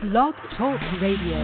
Blog Talk Radio.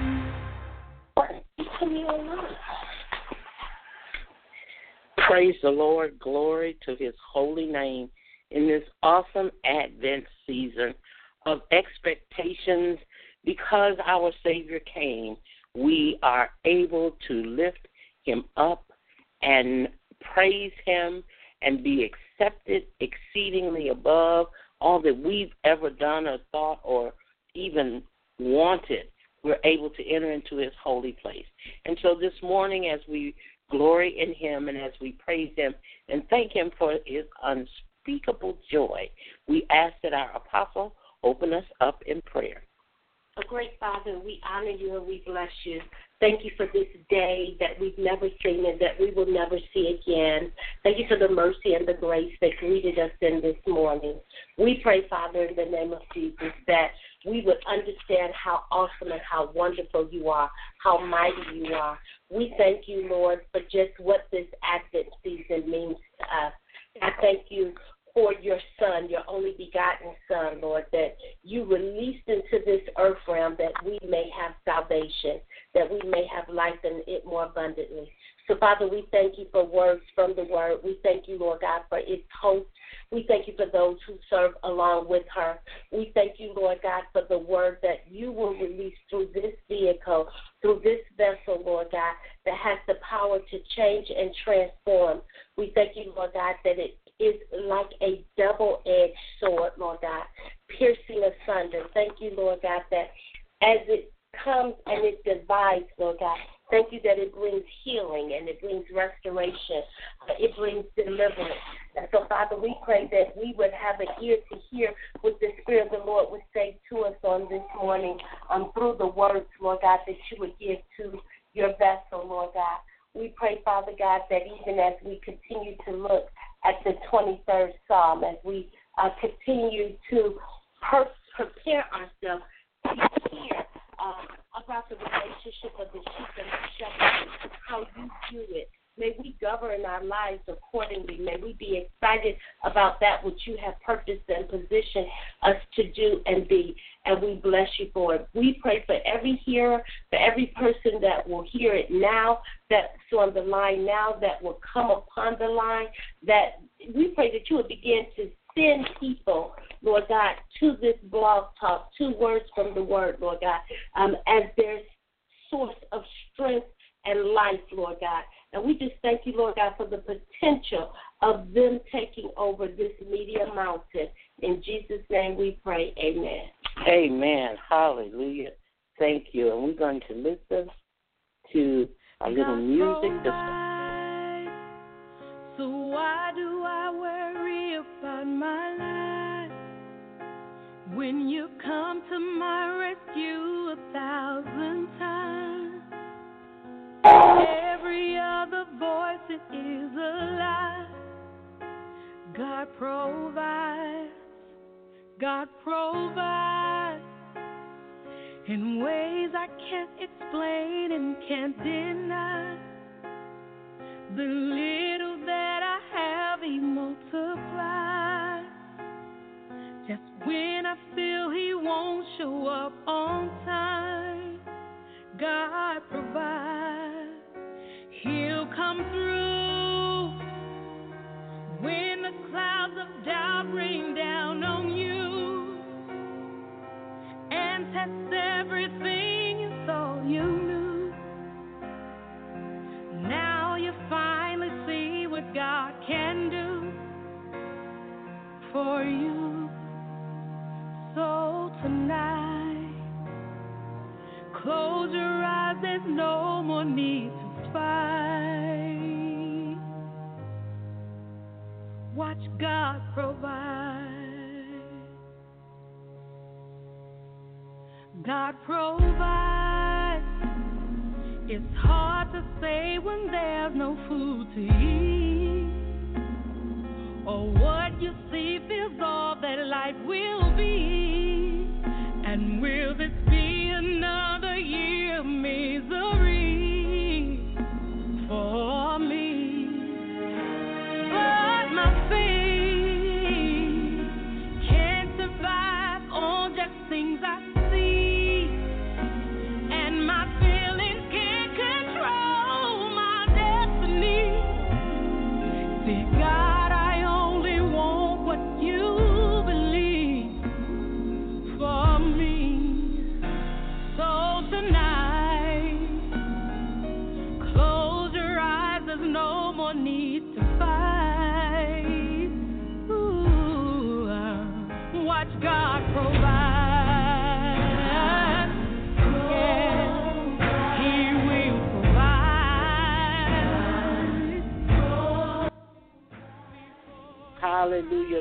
Praise the Lord. Glory to his holy name in this awesome Advent season of expectations. Because our Savior came, we are able to lift him up and praise him and be accepted exceedingly above all that we've ever done or thought or even wanted. We're able to enter into his holy place. And so this morning, as we glory in him and as we praise him and thank him for his unspeakable joy, we ask that our apostle open us up in prayer. A great Father, we honor you and we bless you. Thank you for this day that we've never seen and that we will never see again. Thank you for the mercy and the grace that greeted us in this morning. We pray, Father, in the name of Jesus, that we would understand how awesome and how wonderful you are, how mighty you are. We thank you, Lord, for just what this Advent season means to us. I thank you for your Son, your only begotten Son, Lord, that you released into this earth realm that we may have salvation, that we may have life and it more abundantly. So, Father, we thank you for words from the Word. We thank you, Lord God, for its host. We thank you for those who serve along with her. We thank you, Lord God, for the word that you will release through this vehicle, through this vessel, Lord God, that has the power to change and transform. We thank you, Lord God, that it is like a double-edged sword, Lord God, piercing asunder. Thank you, Lord God, that as it comes and it divides, Lord God, thank you that it brings healing and it brings restoration. It brings deliverance. And so, Father, we pray that we would have an ear to hear what the Spirit of the Lord would say to us on this morning through the words, Lord God, that you would give to your vessel, Lord God. We pray, Father God, that even as we continue to look at the 23rd Psalm, as we continue to prepare ourselves to hear about the relationship of the sheep and the shepherd, how you do it. May we govern our lives accordingly. May we be excited about that which you have purposed and positioned us to do and be, and we bless you for it. We pray for every hearer, for every person that will hear it now, that's on the line now, that will come upon the line, that we pray that you would begin to send people, Lord God, to this blog talk, to words from the word, Lord God, as their source of strength and life, Lord God. And we just thank you, Lord God, for the potential of them taking over this media mountain. In Jesus' name we pray, amen. Amen. Hallelujah. Thank you. And we're going to listen to a little music. So why do I worry about my life when you come to my rescue 1,000 times? Every other voice, it is a lie. God provides in ways I can't explain and can't deny. The little that I have, he multiplies. Just when I feel he won't show up on time, God provides. He'll come through when the clouds of doubt rain down on you and test everything you thought you knew. Now you finally see what God can do for you. So tonight, close your eyes, there's no more need to fight. Watch God provide. God provides. It's hard to say when there's no food to eat, or what you see feels all that life will be. And will this be another year of misery for me? But my faith can't survive on just things I see.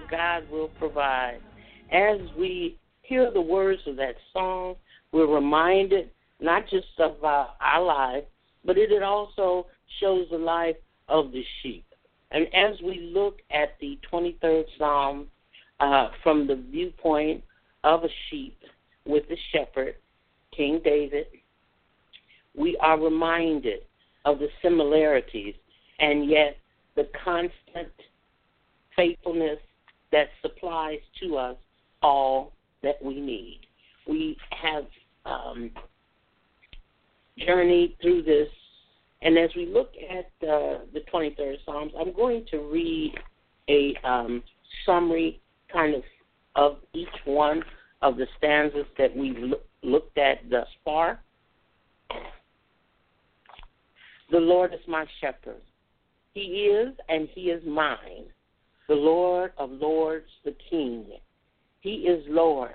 that God will provide. As we hear the words of that song, we're reminded not just of our life, but it also shows the life of the sheep. And as we look at the 23rd Psalm from the viewpoint of a sheep with the shepherd, King David, we are reminded of the similarities and yet the constant faithfulness that supplies to us all that we need. We have journeyed through this, and as we look at the 23rd Psalms, I'm going to read a summary kind of each one of the stanzas that we've looked at thus far. The Lord is my shepherd. He is and he is mine. The Lord of lords, the King. He is Lord.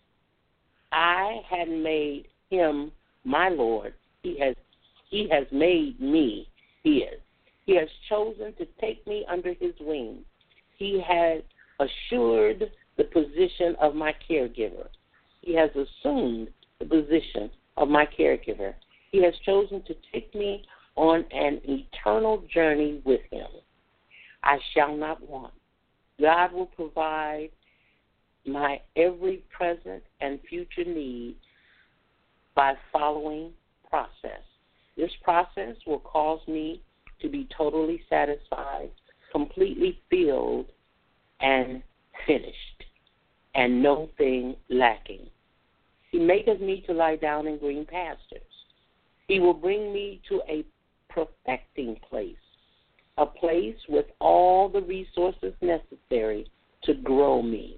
I had made him my Lord. He has made me his. He has chosen to take me under his wing. He has assured the position of my caregiver. He has assumed the position of my caregiver. He has chosen to take me on an eternal journey with him. I shall not want. God will provide my every present and future need by following process. This process will cause me to be totally satisfied, completely filled, and finished, and no thing lacking. He maketh me to lie down in green pastures. He will bring me to a perfecting place, a place with all the resources necessary to grow me,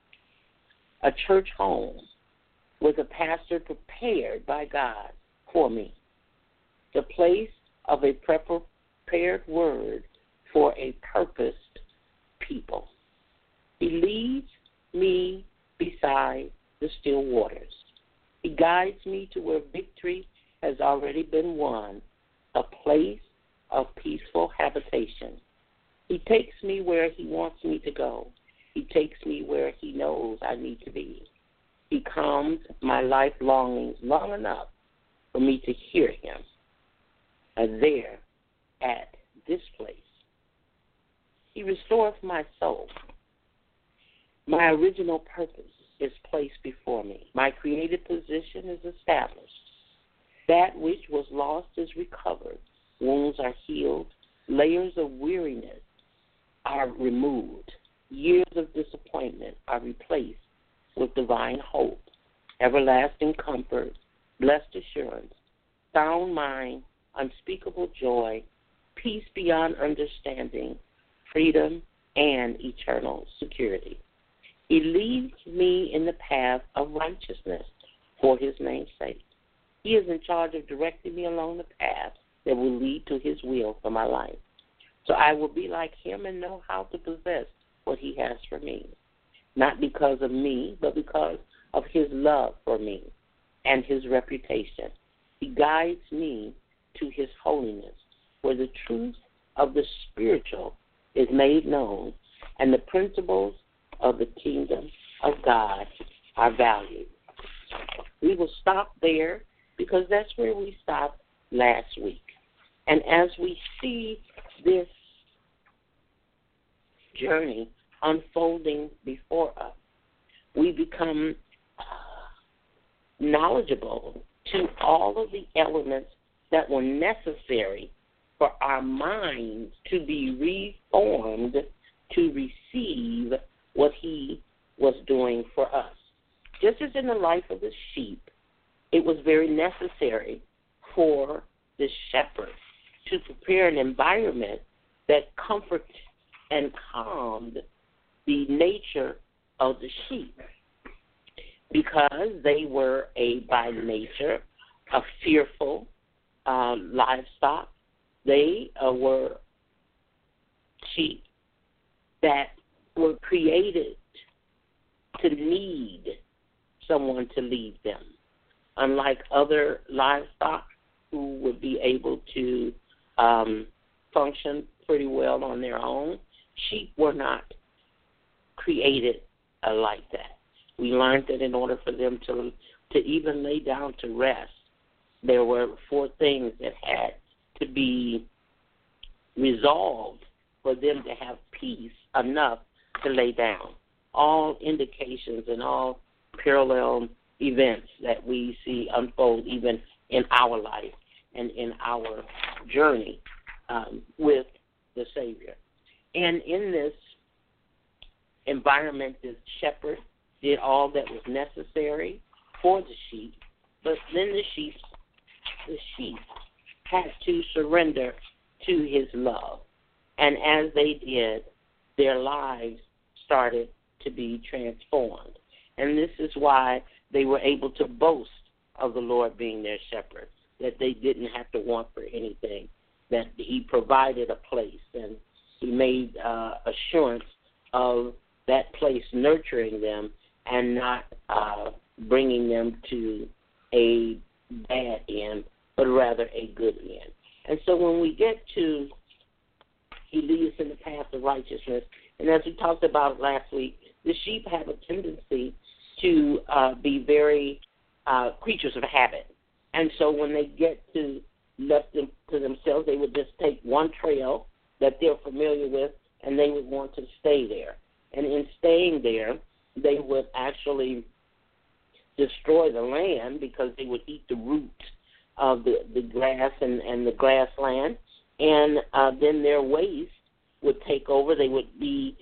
a church home with a pastor prepared by God for me, the place of a prepared word for a purposed people. He leads me beside the still waters. He guides me to where victory has already been won, a place of peaceful habitation. He takes me where he wants me to go. He takes me where he knows I need to be. He calms my life longings long enough for me to hear him. And there, at this place, he restoreth my soul. My original purpose is placed before me. My created position is established. That which was lost is recovered. Wounds are healed. Layers of weariness are removed. Years of disappointment are replaced with divine hope, everlasting comfort, blessed assurance, sound mind, unspeakable joy, peace beyond understanding, freedom, and eternal security. He leads me in the path of righteousness for his name's sake. He is in charge of directing me along the path that will lead to his will for my life. So I will be like him and know how to possess what he has for me, not because of me, but because of his love for me and his reputation. He guides me to his holiness, where the truth of the spiritual is made known and the principles of the kingdom of God are valued. We will stop there because that's where we stopped last week. And as we see this journey unfolding before us, we become knowledgeable to all of the elements that were necessary for our minds to be reformed to receive what he was doing for us. Just as in the life of the sheep, it was very necessary for the shepherd to prepare an environment that comforted and calmed the nature of the sheep, because they were by nature a fearful livestock. They were sheep that were created to need someone to lead them. Unlike other livestock who would be able to function pretty well on their own, sheep were not created like that. We learned that in order for them to even lay down to rest, there were 4 things that had to be resolved for them to have peace enough to lay down. All indications and all parallel events that we see unfold even in our life and in our journey with the Savior. And in this environment, the shepherd did all that was necessary for the sheep, but then the sheep had to surrender to his love. And as they did, their lives started to be transformed. And this is why they were able to boast of the Lord being their shepherd, that they didn't have to want for anything, that he provided a place, and he made assurance of that place nurturing them and not bringing them to a bad end, but rather a good end. And so when we get to he leads in the path of righteousness, and as we talked about last week, the sheep have a tendency to be very creatures of habit. And so when they get to left them to themselves, they would just take one trail that they're familiar with, and they would want to stay there. And in staying there, they would actually destroy the land because they would eat the roots of the grass and the grassland, and then their waste would take over. They would be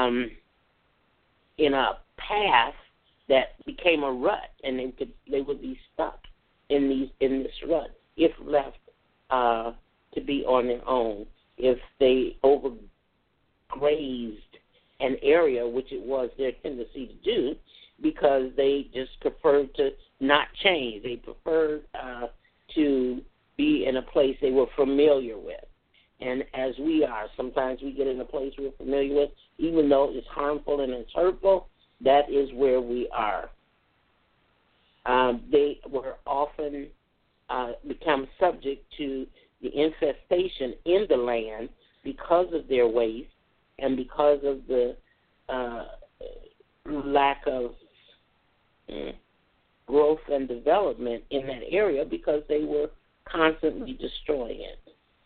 in a path that became a rut, and they would be stuck in this rut if left to be on their own. If they overgrazed an area, which it was their tendency to do, because they just preferred to not change. They preferred to be in a place they were familiar with. And as we are, sometimes we get in a place we're familiar with, even though it's harmful and it's hurtful, that is where we are. They were often become subject to the infestation in the land because of their waste and because of the lack of growth and development in that area, because they were constantly destroying it.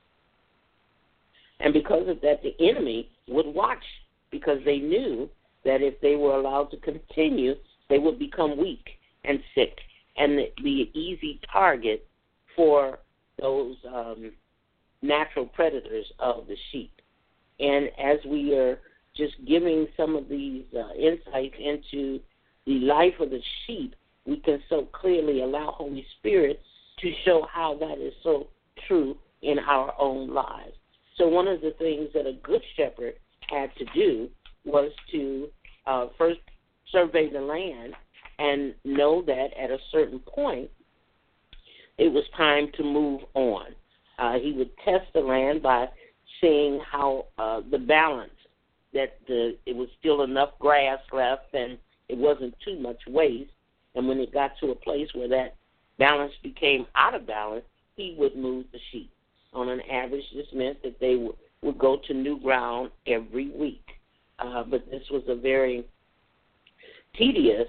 And because of that, the enemy would watch, because they knew that if they were allowed to continue, they would become weak and sick and be an easy target for those natural predators of the sheep. And as we are just giving some of these insights into the life of the sheep, we can so clearly allow Holy Spirit to show how that is so true in our own lives. So one of the things that a good shepherd had to do was to first survey the land and know that at a certain point it was time to move on. He would test the land by seeing how the balance, that it was still enough grass left and it wasn't too much waste. And when it got to a place where that balance became out of balance, he would move the sheep. On an average, this meant that they would go to new ground every week. But this was a very tedious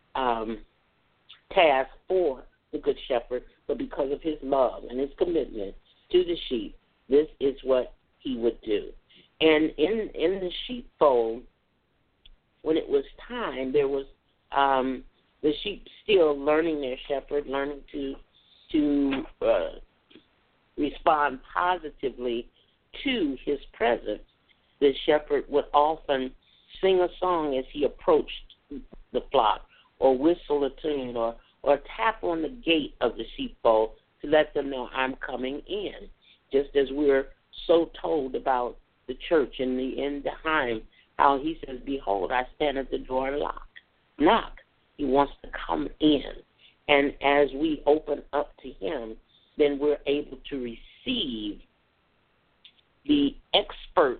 task for the Good Shepherd, but because of his love and his commitment to the sheep, this is what he would do. And in the sheepfold, when it was time, there was the sheep still learning their shepherd, learning to respond positively to his presence. The shepherd would often sing a song as he approached the flock, or whistle a tune, or tap on the gate of the sheepfold to let them know, I'm coming in. Just as we're so told about the church in the end time, how he says, behold, I stand at the door and knock. He wants to come in. And as we open up to him, then we're able to receive the expert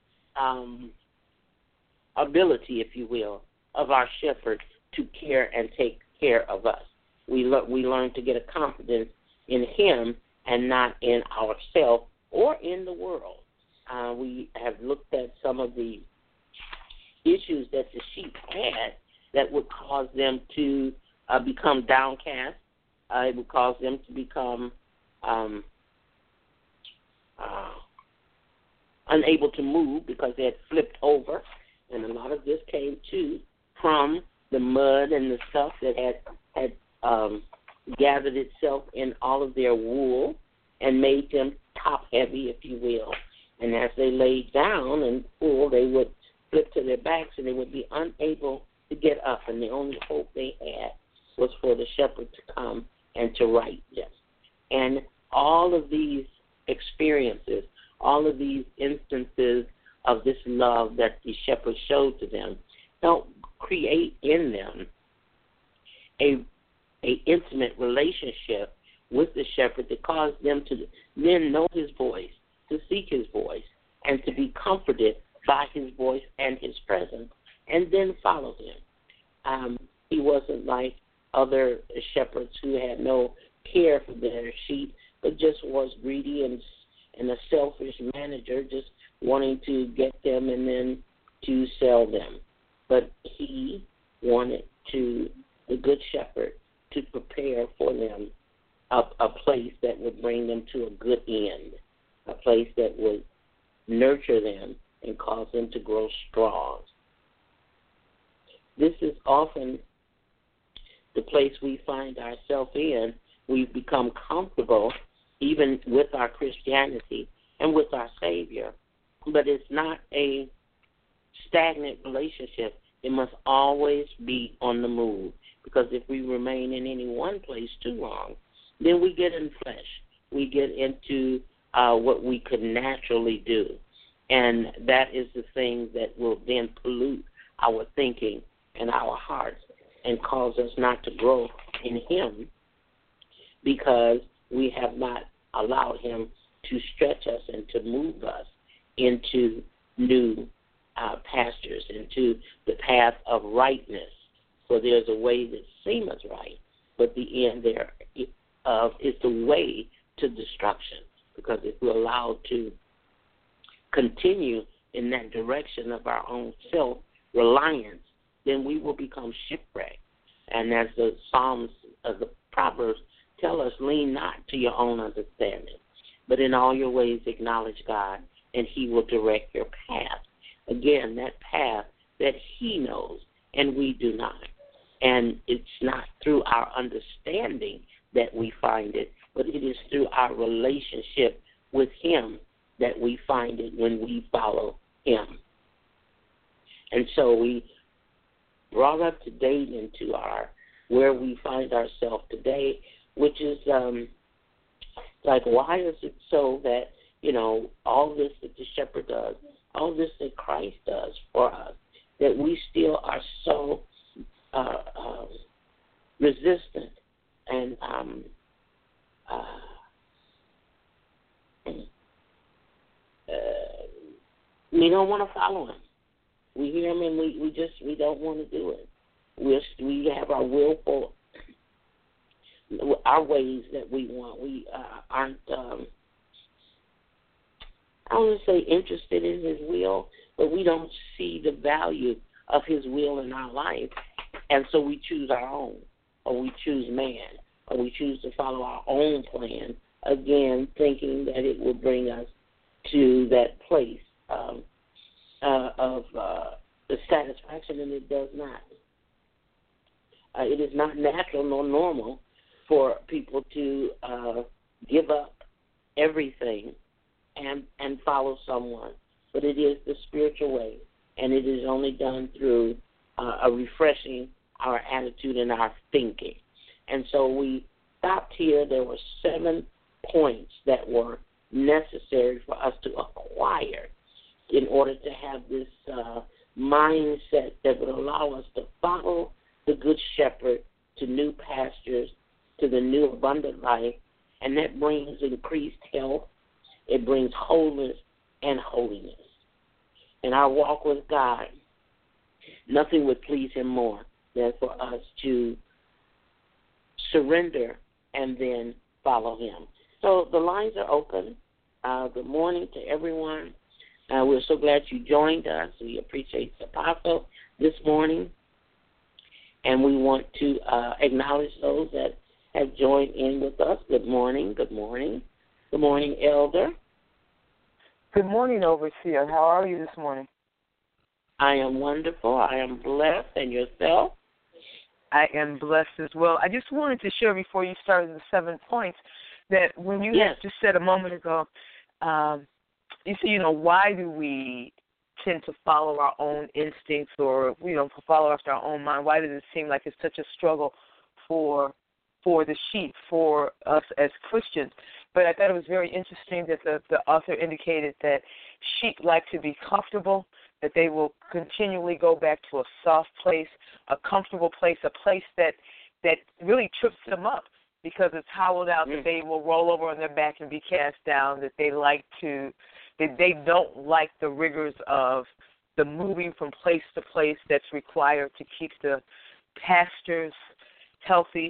ability, if you will, of our shepherd to care and take care of us. We learn to get a confidence in him and not in ourselves or in the world. We have looked at some of the issues that the sheep had that would cause them to become downcast. It would cause them to become unable to move because they had flipped over. And a lot of this came, too, from the mud and the stuff that had gathered itself in all of their wool and made them top-heavy, if you will. And as they laid down and pulled, they would flip to their backs and they would be unable to get up. And the only hope they had was for the shepherd to come and to right them. And all of these experiences, all of these instances of this love that the shepherd showed to them helped create in them a intimate relationship with the shepherd that caused them to then know his voice, to seek his voice, and to be comforted by his voice and his presence, and then follow him. He wasn't like other shepherds who had no care for their sheep, but just was greedy and a selfish manager, just wanting to get them and then to sell them. But he wanted the good shepherd, to prepare for them a place that would bring them to a good end, a place that would nurture them and cause them to grow strong. This is often the place we find ourselves in. We become comfortable even with our Christianity and with our Savior, but it's not a stagnant relationship. It must always be on the move, because if we remain in any one place too long, then we get in flesh. We get into what we could naturally do, and that is the thing that will then pollute our thinking and our hearts and cause us not to grow in him, because we have not allowed him to stretch us and to move us into new pastures, into the path of rightness. For there's a way that seemeth right, but the end thereof is the way to destruction. Because if we're allowed to continue in that direction of our own self-reliance, then we will become shipwrecked. And as the Psalms, the Proverbs tell us, lean not to your own understanding, but in all your ways acknowledge God, and he will direct your path. Again, that path that he knows and we do not. And it's not through our understanding that we find it, but it is through our relationship with him that we find it when we follow him. And so we brought up to date into where we find ourselves today, which is like, why is it so that, all this that the shepherd does, all this that Christ does for us, that we still are so resistant and we don't want to follow him. We hear him and we don't want to do it. We have our willful, our ways that we want. We aren't, I don't want to say interested in his will, but we don't see the value of his will in our life, and so we choose our own, or we choose man, or we choose to follow our own plan, again, thinking that it will bring us to that place of the satisfaction, and it does not. It is not natural nor normal for people to give up everything and follow someone, but it is the spiritual way, and it is only done through a refreshing our attitude and our thinking. And so we stopped here. There were 7 points that were necessary for us to acquire in order to have this mindset that would allow us to follow the Good Shepherd to new pastures, to the new abundant life, and that brings increased health. It brings wholeness and holiness. In our walk with God, nothing would please him more than for us to surrender and then follow him. So the lines are open. Good morning to everyone. We're so glad you joined us. We appreciate the Apostle this morning. And we want to acknowledge those that have joined in with us. Good morning. Good morning. Good morning, Elder. Good morning, Overseer. How are you this morning? I am wonderful. I am blessed. And yourself? I am blessed as well. I just wanted to share before you started the 7 points that when you had just said a moment ago, you said, why do we tend to follow our own instincts or, follow after our own mind? Why does it seem like it's such a struggle for the sheep, for us as Christians? But I thought it was very interesting that the author indicated that sheep like to be comfortable, that they will continually go back to a soft place, a comfortable place, a place that really trips them up because it's hollowed out, that they will roll over on their back and be cast down, that they don't like the rigors of the moving from place to place that's required to keep the pastures healthy.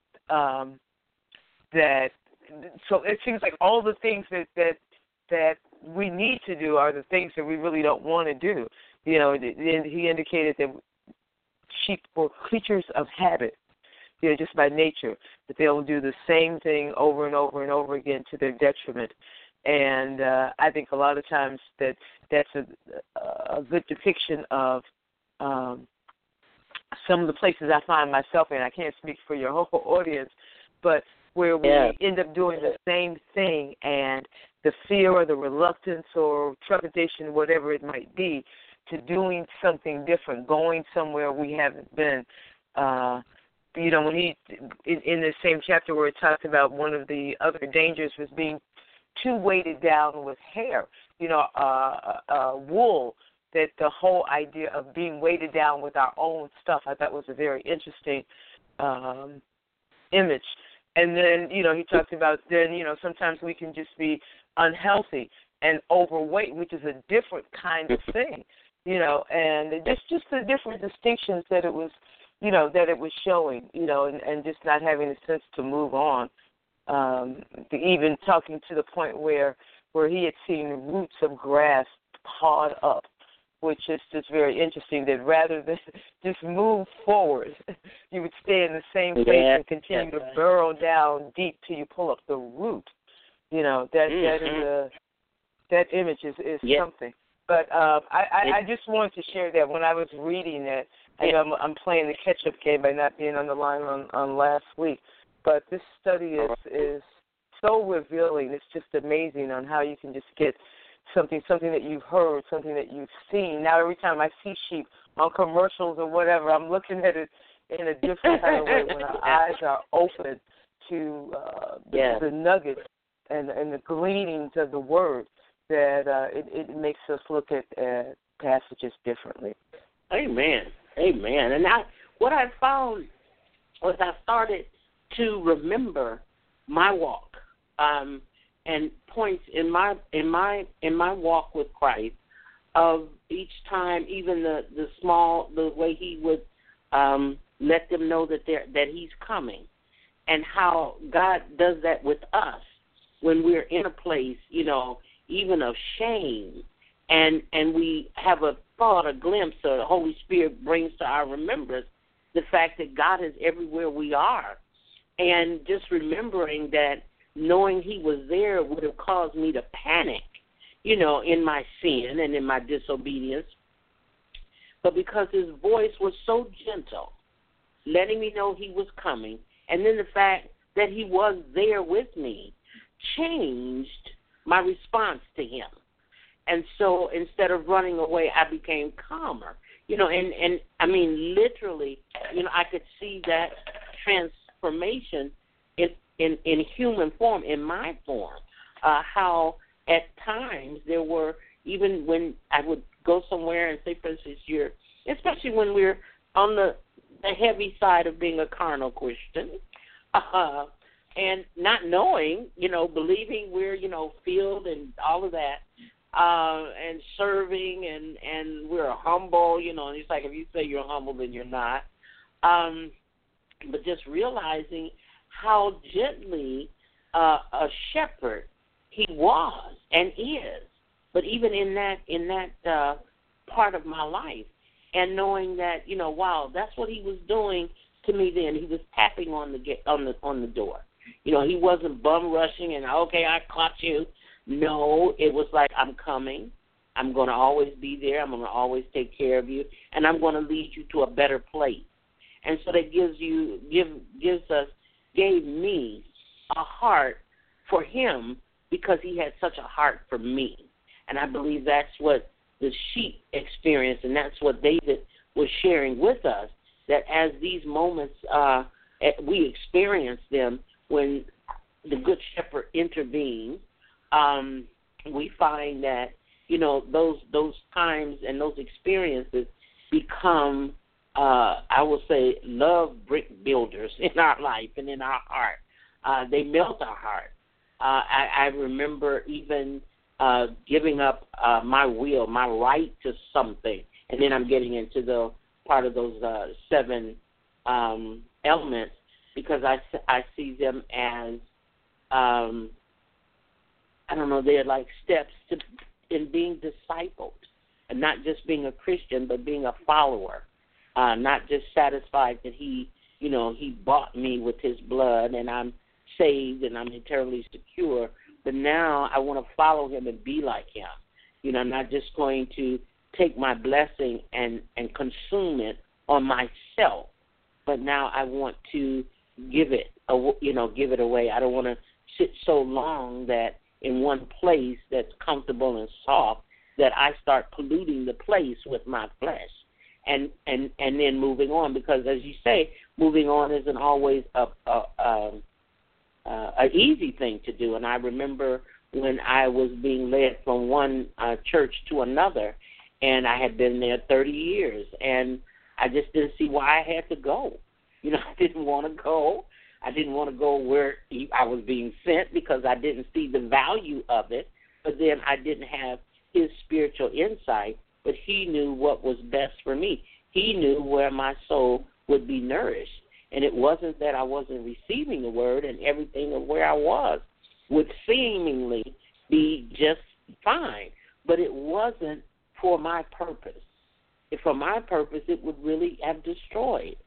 So it seems like all the things that we need to do are the things that we really don't want to do. He indicated that sheep were creatures of habit, just by nature, that they'll do the same thing over and over and over again to their detriment. And I think a lot of times that's a good depiction of some of the places I find myself in. I can't speak for your whole audience, but where we end up doing the same thing, and the fear or the reluctance or trepidation, whatever it might be, to doing something different, going somewhere we haven't been. When he, in the same chapter where it talks about one of the other dangers was being too weighted down with hair, wool, that the whole idea of being weighted down with our own stuff, I thought was a very interesting image. And then, he talked about sometimes we can just be unhealthy and overweight, which is a different kind of thing, and just the different distinctions that it was, that it was showing, and just not having the sense to move on. Even talking to the point where he had seen roots of grass pawed up, which is just very interesting, that rather than just move forward, you would stay in the same place and continue to burrow down deep till you pull up the root. That image is something. But I just wanted to share that when I was reading that. I know I'm playing the catch-up game by not being on the line on last week. But this study is so revealing. It's just amazing on how you can just get something that you've heard, something that you've seen. Now every time I see sheep on commercials or whatever, I'm looking at it in a different kind of way when our eyes are open to the nuggets and the gleanings of the Word, that it makes us look at passages differently. Amen. And what I found was I started to remember my walk, and points in my walk with Christ of each time, even the way he would let them know that he's coming, and how God does that with us when we're in a place, even of shame, and we have a thought, a glimpse, or the Holy Spirit brings to our remembrance the fact that God is everywhere we are. And just remembering that, knowing he was there would have caused me to panic, in my sin and in my disobedience. But because his voice was so gentle, letting me know he was coming, and then the fact that he was there with me changed my response to him. And so instead of running away, I became calmer. And I mean, literally, I could see that transformation in human form, in my form, how at times there were, even when I would go somewhere and say, for instance, especially when we're on the heavy side of being a carnal Christian, and not knowing, believing we're, filled and all of that, and serving, and we're humble, and it's like if you say you're humble, then you're not. But just realizing how gently a shepherd he was and is But even in that part of my life, and knowing that, wow, that's what he was doing to me then. He was tapping on the door. He wasn't bum rushing and, okay, I caught you. No, it was like, I'm coming. I'm going to always be there. I'm going to always take care of you, and I'm going to lead you to a better place. And so that gave me a heart for him because he had such a heart for me. And I believe that's what the sheep experienced, and that's what David was sharing with us, that as these moments, we experience them when the Good Shepherd intervenes, we find that, those times and those experiences become, I will say, love brick builders in our life and in our heart. They melt our heart. I remember even giving up my will, my right to something, and then I'm getting into the part of those 7 elements, because I see them as, they're like steps in being discipled, and not just being a Christian, but being a follower, not just satisfied that he bought me with his blood and I'm saved and I'm eternally secure, but now I want to follow him and be like him. I'm not just going to take my blessing and consume it on myself, but now I want to give it away. I don't want to sit so long that in one place that's comfortable and soft that I start polluting the place with my flesh, and then moving on, because as you say, moving on isn't always an easy thing to do. And I remember when I was being led from one church to another, and I had been there 30 years, and I just didn't see why I had to go. I didn't want to go. I didn't want to go where I was being sent because I didn't see the value of it. But then I didn't have his spiritual insight, but he knew what was best for me. He knew where my soul would be nourished. And it wasn't that I wasn't receiving the word, and everything of where I was would seemingly be just fine, but it wasn't for my purpose. If for my purpose, it would really have destroyed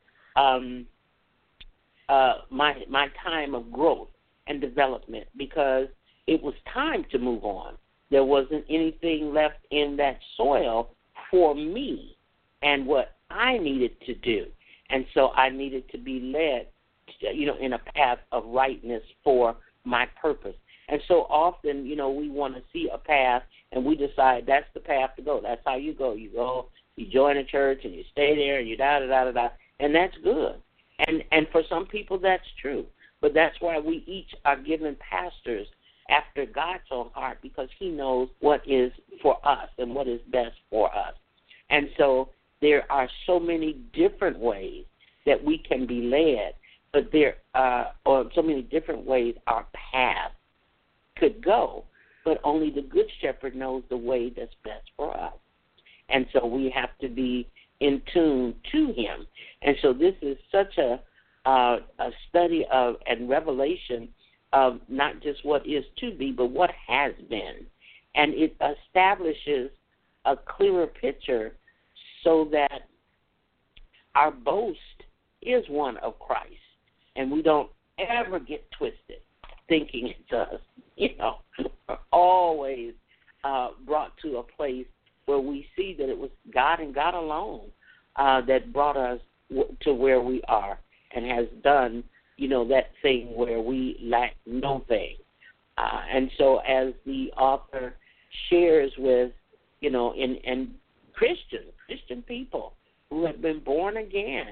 my time of growth and development, because it was time to move on. There wasn't anything left in that soil for me and what I needed to do. And so I needed to be led, in a path of rightness for my purpose. And so often, we want to see a path and we decide that's the path to go. That's how you go. You join a church and you stay there and you da-da-da-da-da, and that's good. And for some people that's true. But that's why we each are given pastors after God's own heart, because he knows what is for us and what is best for us. And so there are so many different ways that we can be led, but there or so many different ways our path could go, but only the Good Shepherd knows the way that's best for us. And so we have to be in tune to him. And so this is such a study of and revelation of not just what is to be, but what has been. And it establishes a clearer picture so that our boast is one of Christ, and we don't ever get twisted thinking it's us. We're always brought to a place where we see that it was God and God alone that brought us to where we are and has done, that thing where we lack no thing. And so as the author shares with, and Christian people who have been born again,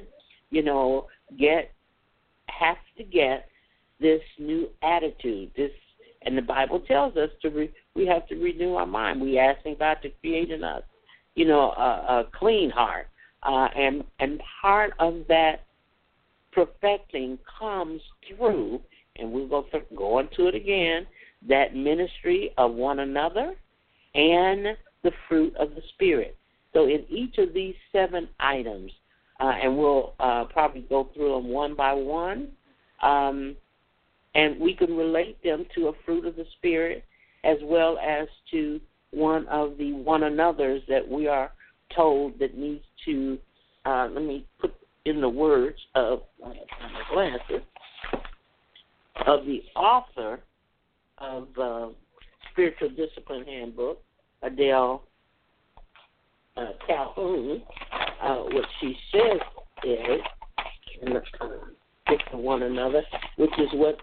have to get this new attitude. And the Bible tells us we have to renew our mind. We asking God to create in us, a clean heart. And part of that perfecting comes through, and we'll go into it again, that ministry of one another and the fruit of the Spirit. So in each of these 7 items, and we'll probably go through them one by one, and we can relate them to a fruit of the Spirit as well as to one of the one another's that we are told that needs to, let me put in the words of my glasses, of the author of Spiritual Discipline Handbook, Adele Calhoun. What she says is, stick to one another, which is what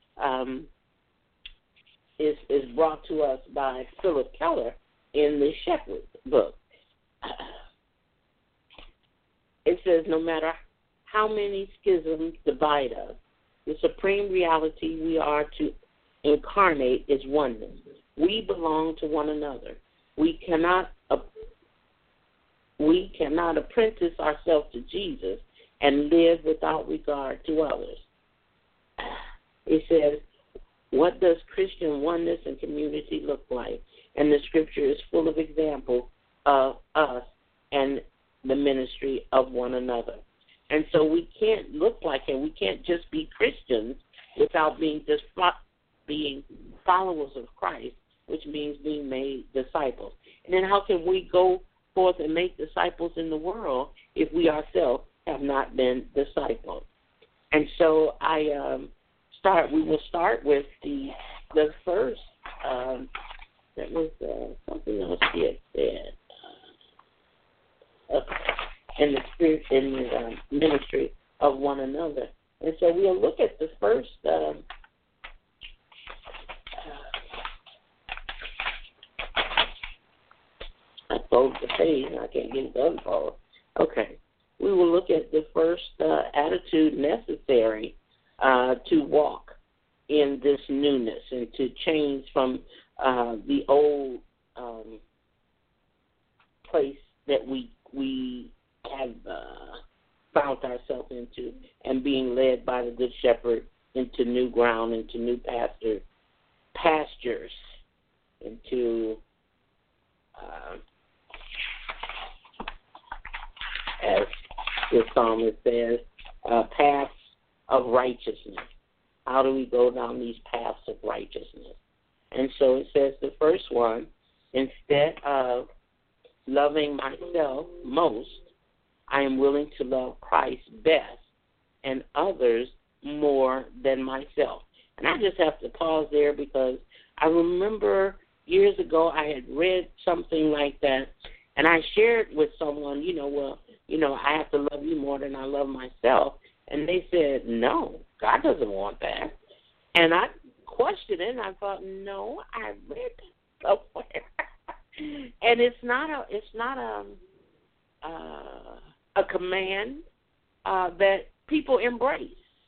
is brought to us by Philip Keller in the Shepherd book. It says, no matter how many schisms divide us, the supreme reality we are to incarnate is oneness. We belong to one another. We cannot apprentice ourselves to Jesus and live without regard to others. It says, what does Christian oneness and community look like? And the scripture is full of examples of us and the ministry of one another. And so we can't look like it. We can't just be Christians without being followers of Christ, which means being made disciples. And then how can we go forth and make disciples in the world if we ourselves have not been discipled? And so we will start with the first. That was something else he had said. In the spirit, in the ministry of one another. And so we'll look at the first I fold the page and I can't get it unfold. Okay. We will look at the first attitude necessary to walk in this newness and to change from the old place that we have found ourselves into and being led by the Good Shepherd into new ground, into new pastures, into, as the psalmist says, paths of righteousness. How do we go down these paths of righteousness? And so it says the first one, instead of loving myself most, I am willing to love Christ best and others more than myself. And I just have to pause there because I remember years ago I had read something like that, and I shared with someone, I have to love you more than I love myself. And they said, no, God doesn't want that. And I questioned it, and I thought, no, I read it somewhere. And it's not a command that people embrace.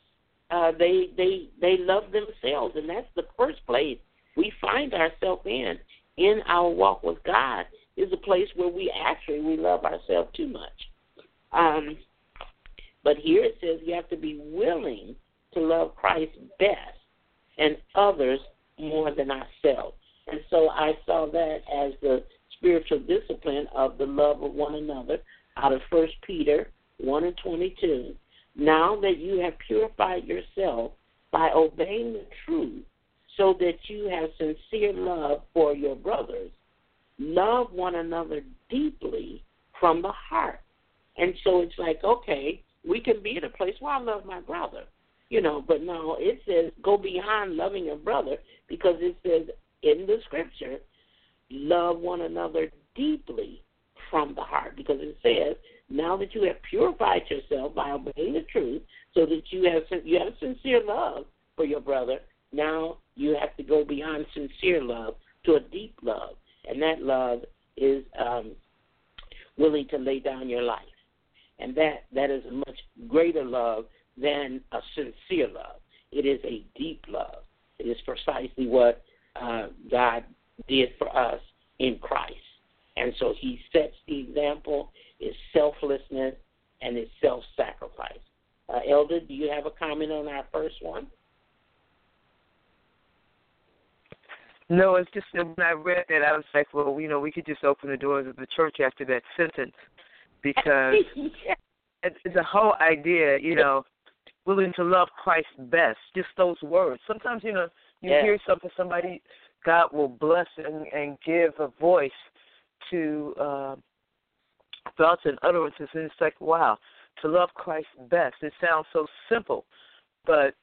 They love themselves, and that's the first place we find ourselves in our walk with God, is a place where we love ourselves too much. But here it says you have to be willing to love Christ best and others more than ourselves. And so I saw that as the spiritual discipline of the love of one another out of 1 Peter 1:22. Now that you have purified yourself by obeying the truth, so that you have sincere love for your brothers, love one another deeply from the heart. And so it's like, okay, we can be in a place where I love my brother, but no, it says go beyond loving your brother, because it says in the scripture, love one another deeply from the heart, because it says, now that you have purified yourself by obeying the truth, so that you have sincere love for your brother, now you have to go beyond sincere love to a deep love. And that love is willing to lay down your life. And that is a much greater love than a sincere love. It is a deep love. It is precisely what God did for us in Christ. And so he sets the example, is selflessness, and is self-sacrifice. Elder, do you have a comment on our first one? No, it's just that when I read that, I was like, well, we could just open the doors of the church after that sentence, because it's the whole idea, willing to love Christ best, just those words. Sometimes, You hear something, somebody, God will bless and give a voice to thoughts and utterances, and it's like, wow, to love Christ best. It sounds so simple, but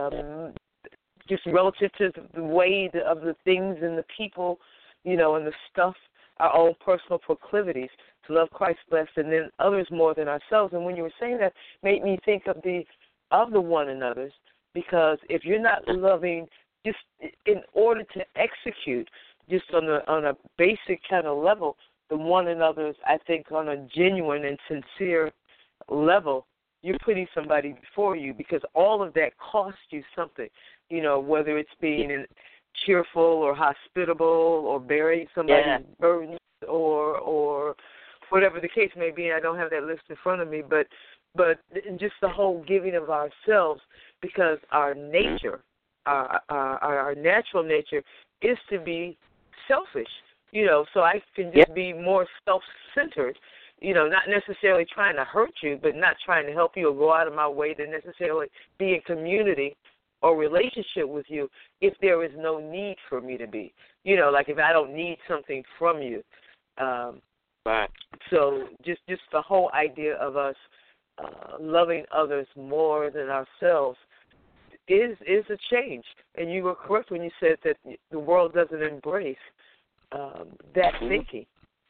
just relative to the way of the things and the people, and the stuff, our own personal proclivities, to love Christ best and then others more than ourselves. And when you were saying that, made me think of the one another's, because if you're not loving just in order to execute just on a basic kind of level, the one another's, I think on a genuine and sincere level, you're putting somebody before you, because all of that costs you something, whether it's being cheerful or hospitable or bearing somebody's burdens or whatever the case may be. I don't have that list in front of me, but just the whole giving of ourselves, because our nature, our natural nature is to be selfish, so I can just be more self-centered, not necessarily trying to hurt you, but not trying to help you or go out of my way to necessarily be in community or relationship with you if there is no need for me to be, like if I don't need something from you. Right. So just the whole idea of us loving others more than ourselves is a change. And you were correct when you said that the world doesn't embrace that thinking.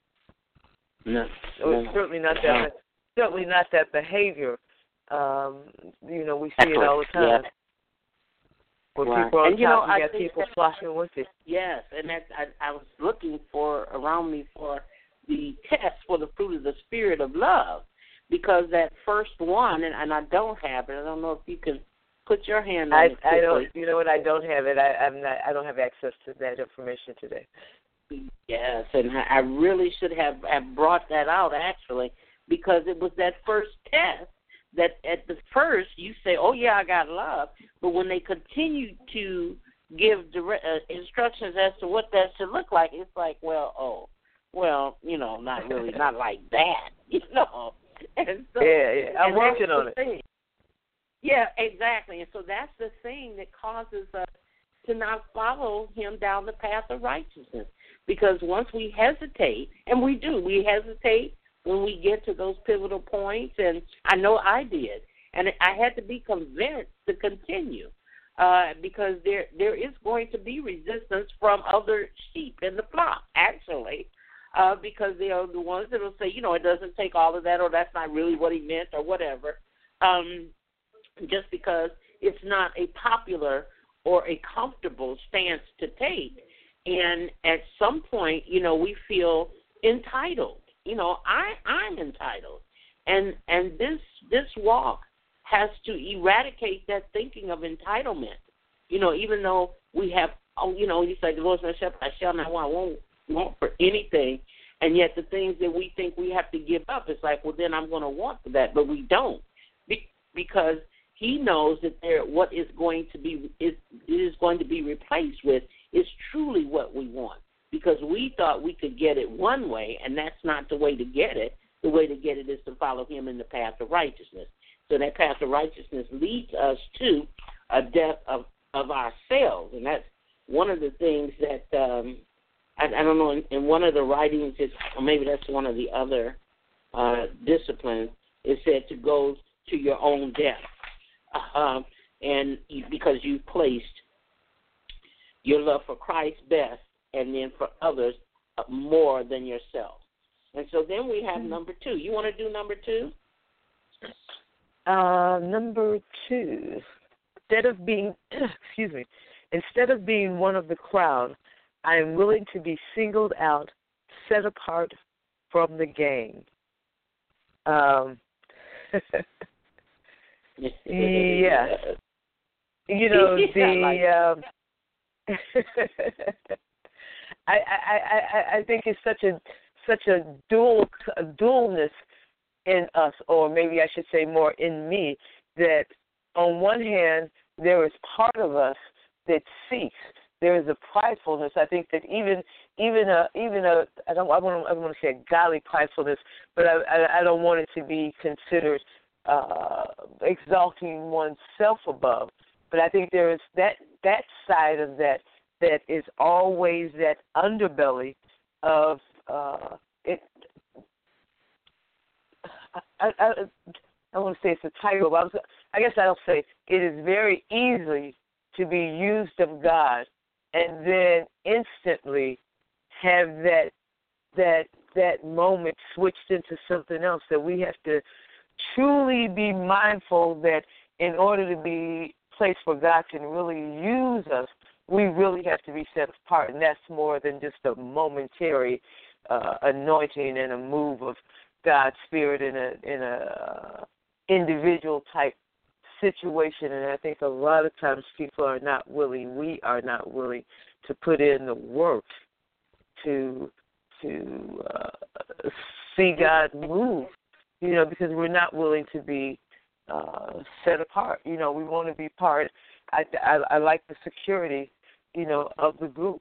No. So it's certainly not that behavior. We see it all the time. Yeah. When right. people are and, you got people flocking with it. Yes, and I was looking around me for the test for the fruit of the Spirit of love, because that first one, and I don't have it. I don't know if you can put your hand on it quickly. I don't. You know what? I don't have it. I don't have access to that information today. Yes, and I really should have brought that out, actually, because it was that first test that at the first you say, oh, yeah, I got love, but when they continue to give direct, instructions as to what that should look like, it's like, well, not really, not like that, And so, I'm working on it. Yeah, exactly. And so that's the thing that causes us to not follow him down the path of righteousness. Because once we hesitate, and we hesitate when we get to those pivotal points, and I know I did, and I had to be convinced to continue, because there is going to be resistance from other sheep in the flock, actually, because they are the ones that will say, it doesn't take all of that, or that's not really what he meant, or whatever, just because it's not a popular or a comfortable stance to take. And at some point, we feel entitled. I'm entitled. And this walk has to eradicate that thinking of entitlement. Even though we have, you say, the Lord's my shepherd, I shall not want, I won't want for anything. And yet the things that we think we have to give up, it's like, well, then I'm going to want for that. But we don't, because he knows that what is going to be replaced with is truly what we want, because we thought we could get it one way, and that's not the way to get it. The way to get it is to follow him in the path of righteousness. So that path of righteousness leads us to a death of ourselves, and that's one of the things that I don't know, in one of the writings, or maybe that's one of the other disciplines, it said to go to your own death, because you've placed your love for Christ best, and then for others more than yourself. And so then we have number 2. You want to do number 2? Number 2. Instead of being one of the crowd, I am willing to be singled out, set apart from the gang. Yeah. I think it's such a dualness in us, or maybe I should say more in me, that on one hand there is part of us that seeks. There is a pridefulness. I think that even I don't want to say a godly pridefulness, but I don't want it to be considered exalting oneself above. But I think there is that side of that is always that underbelly of it. I want to say it's a title, but I guess I'll say it is very easy to be used of God and then instantly have that moment switched into something else, that we have to truly be mindful that in order to be a place where God can really use us, we really have to be set apart, and that's more than just a momentary anointing and a move of God's Spirit in a individual type situation. And I think a lot of times people are not willing, we are not willing to put in the work to see God move, because we're not willing to be set apart. We want to be part. I like the security, of the group.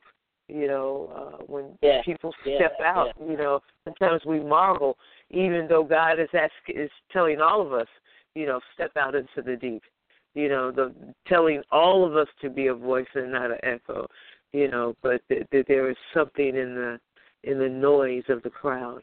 When people step out, sometimes we marvel, even though God is telling all of us, step out into the deep. Telling all of us to be a voice and not an echo. But there is something in the noise of the crowd.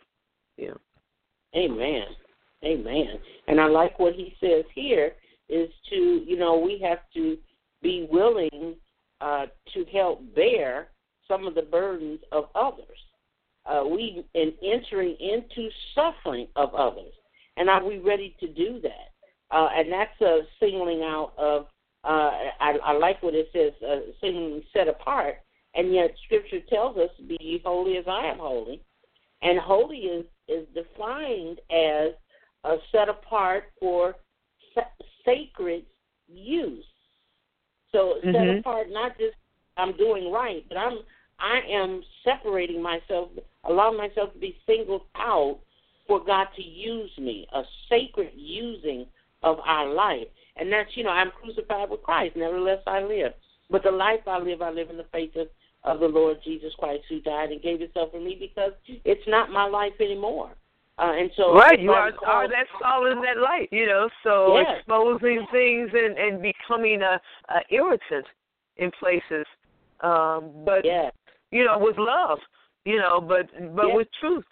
Amen. And I like what he says here is to, we have to be willing to help bear some of the burdens of others. We in entering into suffering of others. And are we ready to do that? And that's a singling out of, I like what it says, singling set apart. And yet Scripture tells us, be ye holy as I am holy. And holy is defined as set apart for sacred use. So set apart, not just I'm doing right, but I am separating myself, allowing myself to be singled out for God to use me, a sacred using of our life. And that's, I'm crucified with Christ, nevertheless I live. But the life I live in the faith of the Lord Jesus Christ, who died and gave himself for me, because it's not my life anymore. And so right, you are that salt and that light, so yes. Exposing things and becoming a irritant in places, but yes. With love, but yes. With truth,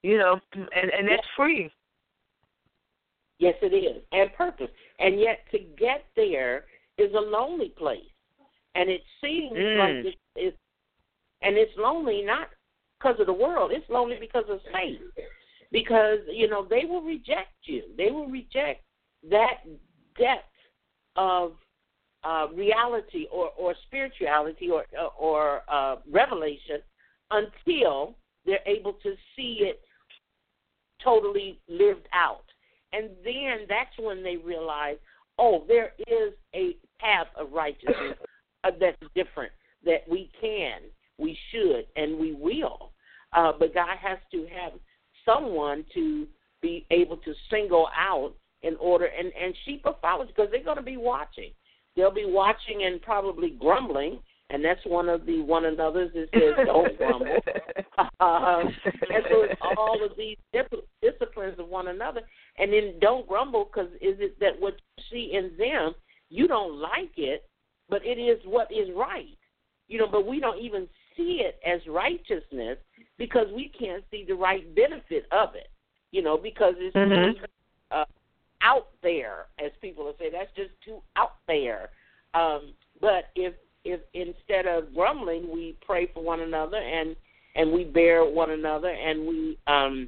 and that's free. Yes, it is, and purpose. And yet to get there is a lonely place, and it seems like it's and it's lonely not because of the world. It's lonely because of Satan. Because, they will reject you. They will reject that depth of reality or spirituality or revelation until they're able to see it totally lived out. And then that's when they realize, there is a path of righteousness that's different, that we should, and we will. But God has to have someone to be able to single out in order, and sheep are followers, because they're going to be watching. They'll be watching and probably grumbling, and that's one of the one another's. It says don't grumble. And so it's all of these disciplines of one another. And then don't grumble, because is it that what you see in them, you don't like it, but it is what is right. But we don't even see it as righteousness because we can't see the right benefit of it, because it's too out there, as people will say. That's just too out there. But if instead of grumbling, we pray for one another and we bear one another, and we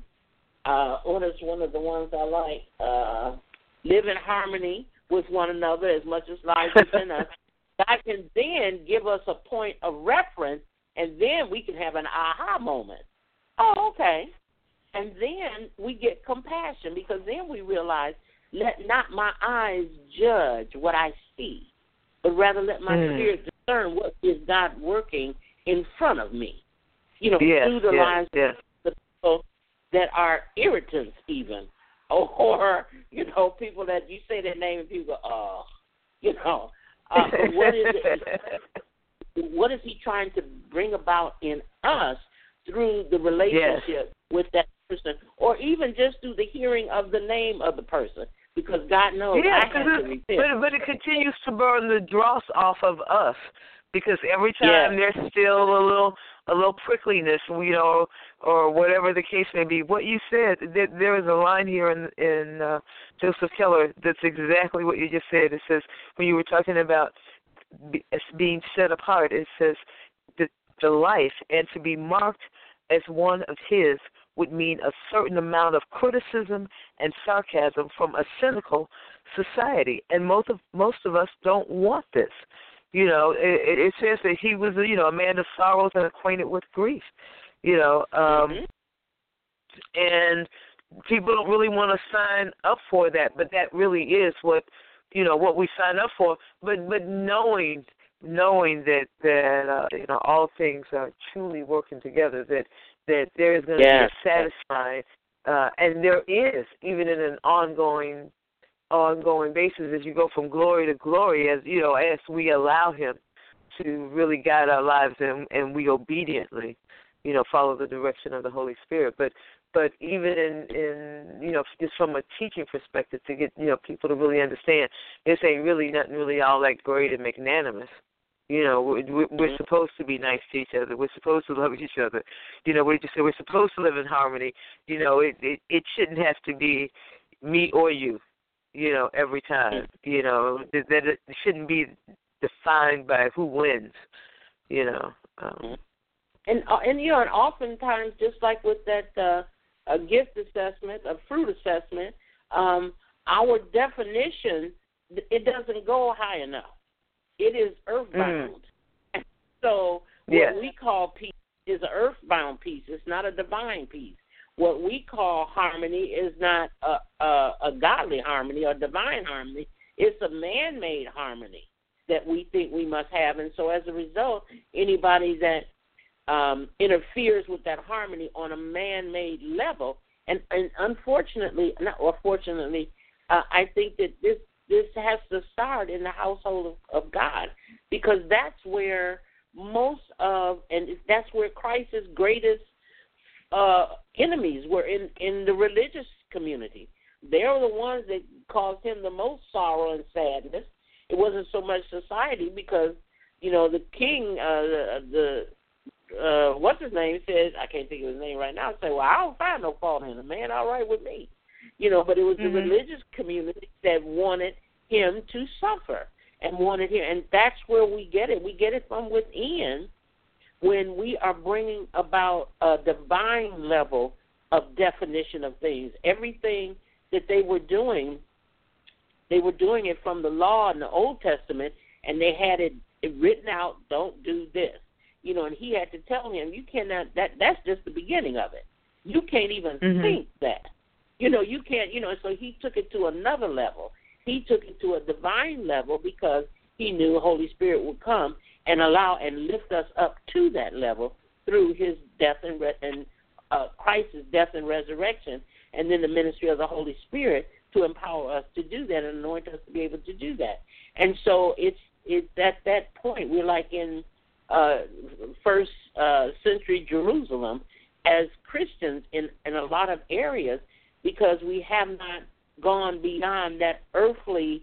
what is one of the ones I like? Live in harmony with one another as much as lies within us. God can then give us a point of reference, and then we can have an aha moment. Oh, okay. And then we get compassion, because then we realize, let not my eyes judge what I see, but rather let my spirit discern what is God working in front of me. Through the lives of the people that are irritants even, or, people that you say their name and people go, but what is it? What is he trying to bring about in us through the relationship with that person, or even just through the hearing of the name of the person? because God knows I have to repent. But it continues to burn the dross off of us, because every time there's still a little prickliness, you know, or whatever the case may be. What you said, there is a line here in Joseph Keller that's exactly what you just said. It says, when you were talking about being set apart, it says the life and to be marked as one of his would mean a certain amount of criticism and sarcasm from a cynical society, and most of us don't want this. You know, it says that he was, you know, a man of sorrows and acquainted with grief. You know, and people don't really want to sign up for that, but that really is what, you know, what we sign up for. But knowing that you know, all things are truly working together, that there is going to be a satisfying, and there is, even in an ongoing basis, as you go from glory to glory, as you know, as we allow him to really guide our lives, and we obediently, you know, follow the direction of the Holy Spirit. But even in you know, just from a teaching perspective, to get, you know, people to really understand, this ain't really nothing really all that great and magnanimous. You know, we're supposed to be nice to each other. We're supposed to love each other. You know, we're supposed to live in harmony. You know, it shouldn't have to be me or you, you know, every time. You know, that it shouldn't be defined by who wins, you know. And you know, and oftentimes, just like with that a gift assessment, a fruit assessment, our definition, it doesn't go high enough. It is earthbound. So what we call peace is an earthbound peace. It's not a divine peace. What we call harmony is not a godly harmony or divine harmony. It's a man-made harmony that we think we must have. And so as a result, anybody that interferes with that harmony on a man-made level, and unfortunately, or fortunately, I think that this has to start in the household of God, because that's where that's where Christ's greatest enemies were in the religious community. They're the ones that caused him the most sorrow and sadness. It wasn't so much society, because, you know, the king, what's his name, said, I can't think of his name right now, say, well, I don't find no fault in him, man, all right with me. You know, but it was the religious community that wanted him to suffer and wanted him. And that's where we get it. We get it from within when we are bringing about a divine level of definition of things. Everything that they were doing it from the law in the Old Testament, and they had it written out, don't do this. You know, and he had to tell him, you cannot, that's just the beginning of it. You can't even think that. You know, you can't, you know, so he took it to another level. He took it to a divine level, because he knew the Holy Spirit would come and allow and lift us up to that level through his death and Christ's death and resurrection, and then the ministry of the Holy Spirit to empower us to do that and anoint us to be able to do that. And so it's at that point, we're like in first century Jerusalem as Christians in a lot of areas, because we have not gone beyond that earthly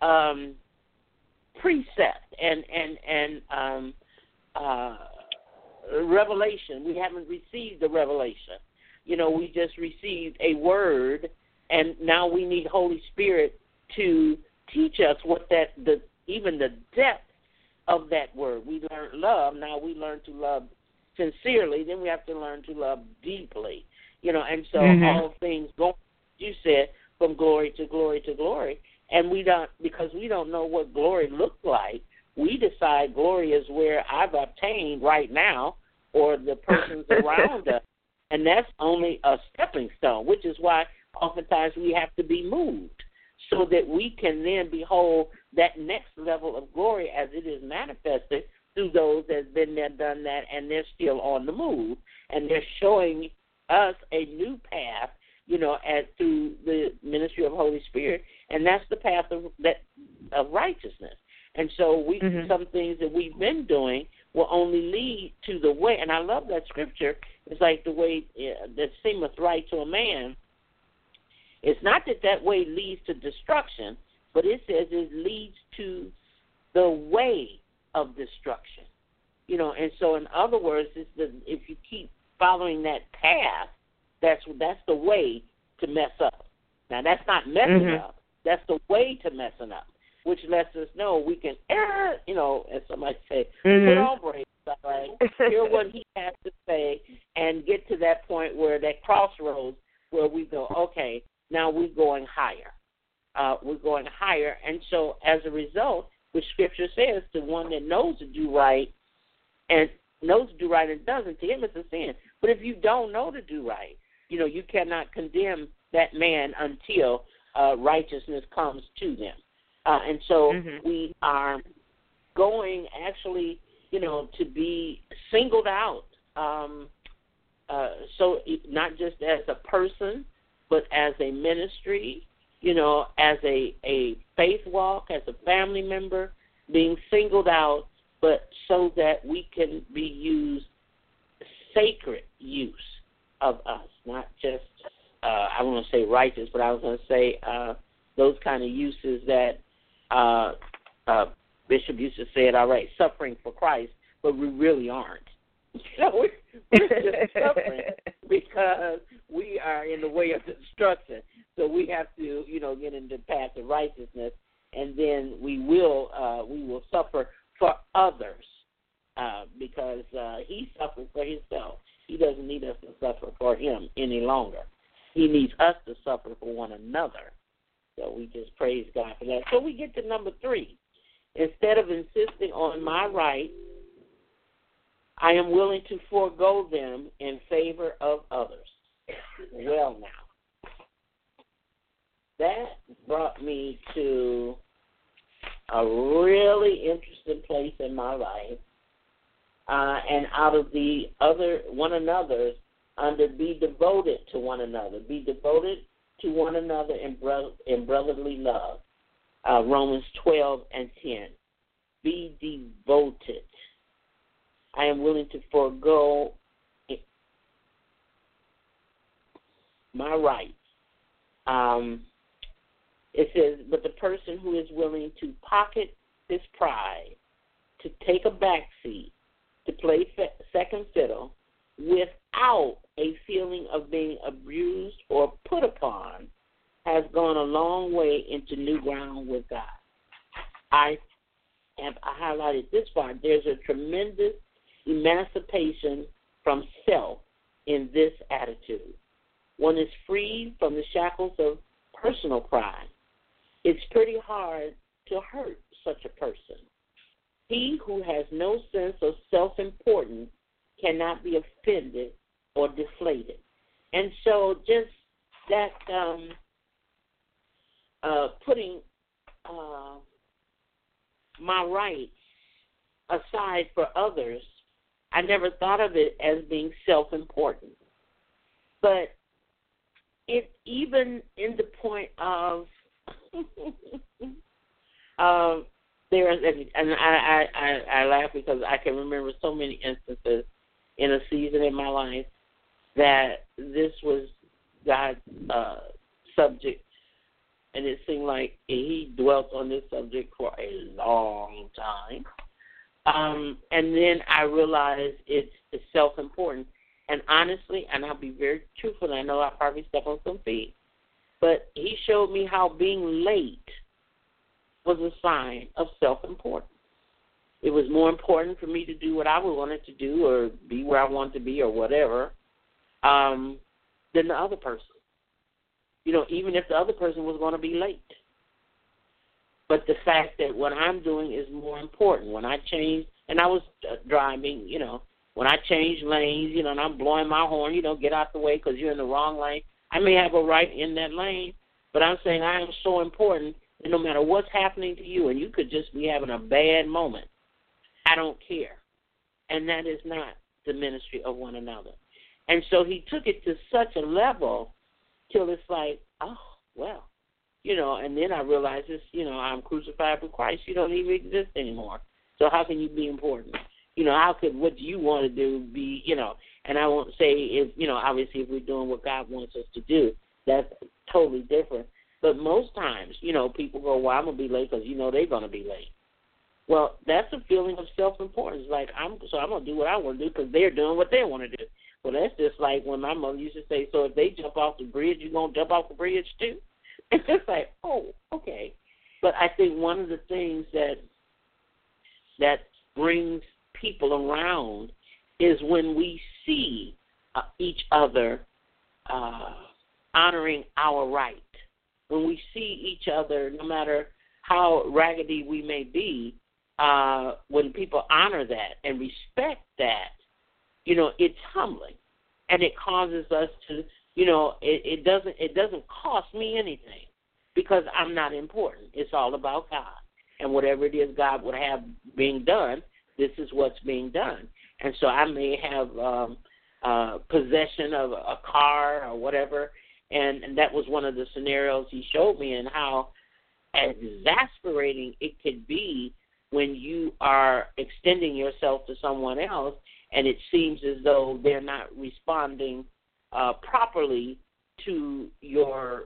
precept and revelation. We haven't received the revelation. You know, we just received a word, and now we need Holy Spirit to teach us what even the depth of that word. We learned love. Now we learn to love sincerely. Then we have to learn to love deeply. You know, and so all things go, you said, from glory to glory to glory. And because we don't know what glory looked like, we decide glory is where I've obtained right now, or the persons around us. And that's only a stepping stone, which is why oftentimes we have to be moved, so that we can then behold that next level of glory as it is manifested through those that's been there, done that, and they're still on the move, and they're showing us a new path, you know, through the ministry of Holy Spirit, and that's the path of righteousness. And so some things that we've been doing will only lead to the way, and I love that scripture. It's like the way that seemeth right to a man It's not that way leads to destruction, but it says it leads to the way of destruction. And so in other words, if you keep following that path, that's the way to mess up. Now, that's not messing up. That's the way to messing up, which lets us know we can, as somebody say, put on brakes, all right, hear what he has to say, and get to that point where that crossroads where we go, okay, now we're going higher. We're going higher. And so as a result, which Scripture says, the one that knows to do right and doesn't, to him it's a sin. But if you don't know to do right, you cannot condemn that man until righteousness comes to them. And so we are going actually, to be singled out. So not just as a person, but as a ministry, as a faith walk, as a family member, being singled out, but so that we can be used, sacred use of us, not just, I want to say righteous, but I was going to say those kind of uses that Bishop used to say it, all right, suffering for Christ, but we really aren't. We're just suffering because we are in the way of destruction. So we have to, get into the path of righteousness, and then we will suffer for others because he suffered for himself. He doesn't need us to suffer for him any longer. He needs us to suffer for one another. So we just praise God for that. So we get to number 3. Instead of insisting on my rights, I am willing to forego them in favor of others. Well, now, that brought me to a really interesting place in my life. And out of the other one another's, under be devoted to one another. Be devoted to one another in brotherly love. Romans 12:10. Be devoted. I am willing to forego my rights. It says, but the person who is willing to pocket his pride, to take a back seat, to play second fiddle, without a feeling of being abused or put upon, has gone a long way into new ground with God. I have highlighted this part. There's a tremendous emancipation from self in this attitude. One is freed from the shackles of personal pride. It's pretty hard to hurt such a person. He who has no sense of self-importance cannot be offended or deflated. And so just that putting my rights aside for others, I never thought of it as being self-important. But it even in the point of I laugh because I can remember so many instances in a season in my life that this was God's subject, and it seemed like he dwelt on this subject for a long time. And then I realized it's self-important. And honestly, and I'll be very truthful, I know I probably step on some feet, but he showed me how being late was a sign of self-importance. It was more important for me to do what I wanted to do or be where I wanted to be or whatever than the other person. Even if the other person was going to be late. But the fact that what I'm doing is more important. When I changed, and I was driving, when I change lanes, and I'm blowing my horn, get out the way because you're in the wrong lane. I may have a right in that lane, but I'm saying I am so important, and no matter what's happening to you, and you could just be having a bad moment, I don't care. And that is not the ministry of one another. And so he took it to such a level till it's like, oh, well, and then I realized this, I'm crucified with Christ. You don't even exist anymore. So how can you be important? How could what you want to do be, and I won't say if, obviously if we're doing what God wants us to do, That's totally different. But most times, people go, well, I'm going to be late because they're going to be late. Well, that's a feeling of self-importance. Like, I'm going to do what I want to do because they're doing what they want to do. Well, that's just like when my mother used to say, so if they jump off the bridge, you're going to jump off the bridge too? It's just like, oh, okay. But I think one of the things that brings people around is when we see each other honoring our right. When we see each other, no matter how raggedy we may be, when people honor that and respect that, it's humbling, and it causes us to, it doesn't cost me anything because I'm not important. It's all about God, and whatever it is God would have being done, this is what's being done. And so I may have possession of a car or whatever, and that was one of the scenarios he showed me, and how exasperating it could be when you are extending yourself to someone else and it seems as though they're not responding properly to your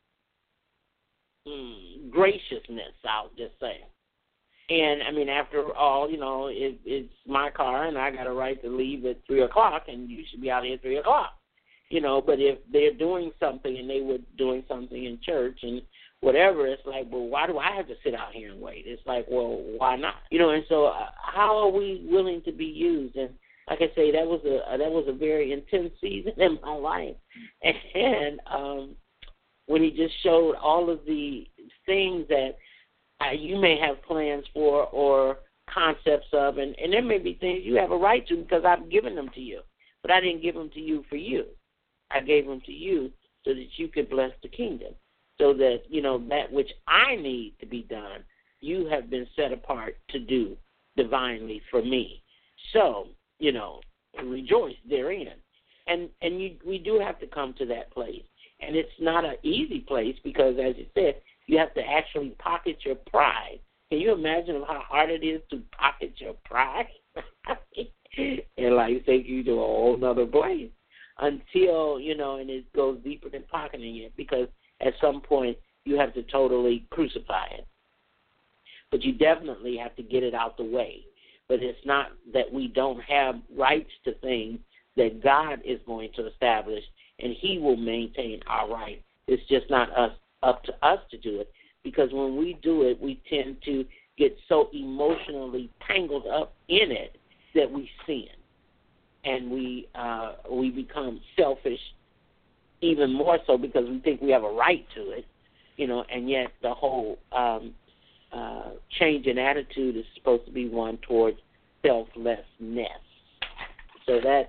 graciousness, I'll just say. And, I mean, after all, it's my car, and I got a right to leave at 3 o'clock, and you should be out here at 3 o'clock. But if they're doing something and they were doing something in church and whatever, it's like, well, why do I have to sit out here and wait? It's like, well, why not? And so how are we willing to be used? And like I say, that was a very intense season in my life. And when he just showed all of the things that you may have plans for or concepts of, and there may be things you have a right to because I've given them to you. But I didn't give them to you for you. I gave them to you so that you could bless the kingdom, so that, that which I need to be done, you have been set apart to do divinely for me. So, rejoice therein. And we do have to come to that place. And it's not an easy place because, as you said, you have to actually pocket your pride. Can you imagine how hard it is to pocket your pride? And like you take you to a whole other place until, and it goes deeper than pocketing it, because at some point you have to totally crucify it. But you definitely have to get it out the way. But it's not that we don't have rights to things that God is going to establish, and he will maintain our right. It's just not up to us to do it, because when we do it, we tend to get so emotionally tangled up in it that we sin, and we become selfish even more so because we think we have a right to it, and yet the whole change in attitude is supposed to be one towards selflessness. So that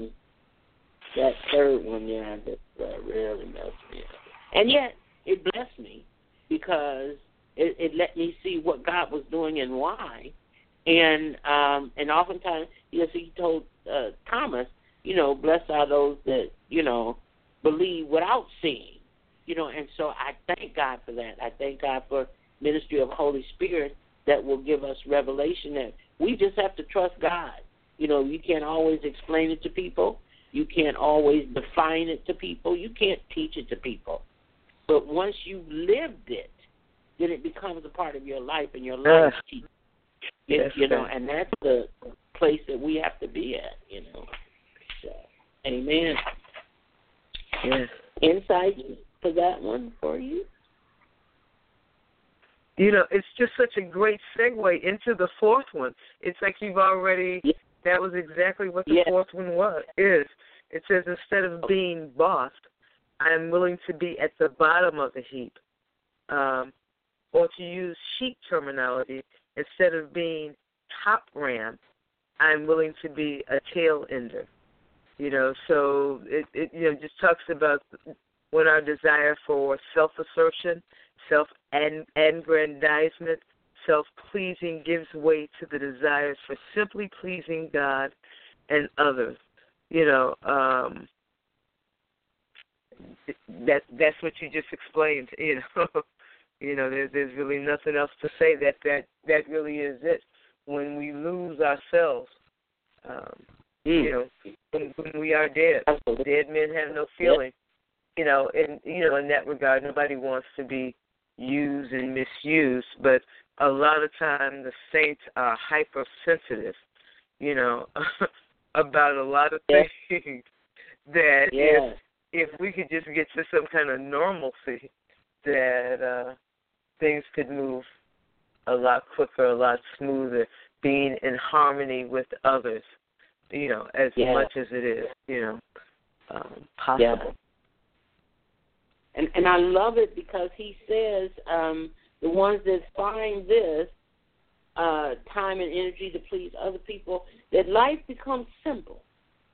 third one, that really messed me up. And yet it blessed me because it let me see what God was doing and why. And oftentimes, he told Thomas, blessed are those that, believe without seeing. And so I thank God for that. I thank God for ministry of Holy Spirit that will give us revelation that we just have to trust God. You can't always explain it to people. You can't always define it to people. You can't teach it to people. But once you've lived it, then it becomes a part of your life, and your life teaches. And that's the place that we have to be at, So, amen. Yes. Insight for that one for you? It's just such a great segue into the fourth one. It's like you've already, that was exactly what the fourth one is. It says, instead of being boss, I'm willing to be at the bottom of the heap. Or to use sheep terminology, instead of being top ram, I'm willing to be a tail ender. So it just talks about when our desire for self-assertion, self-aggrandizement, self-pleasing gives way to the desires for simply pleasing God and others. That's what you just explained. There's really nothing else to say. That really is it. When we lose ourselves, when we are dead, dead men have no feeling. in that regard, nobody wants to be used and misused, but a lot of time the saints are hypersensitive, about a lot of things that if we could just get to some kind of normalcy, that things could move a lot quicker, a lot smoother, being in harmony with others, as much as it is, possible. Yeah. And I love it because he says the ones that find this time and energy to please other people, that life becomes simple.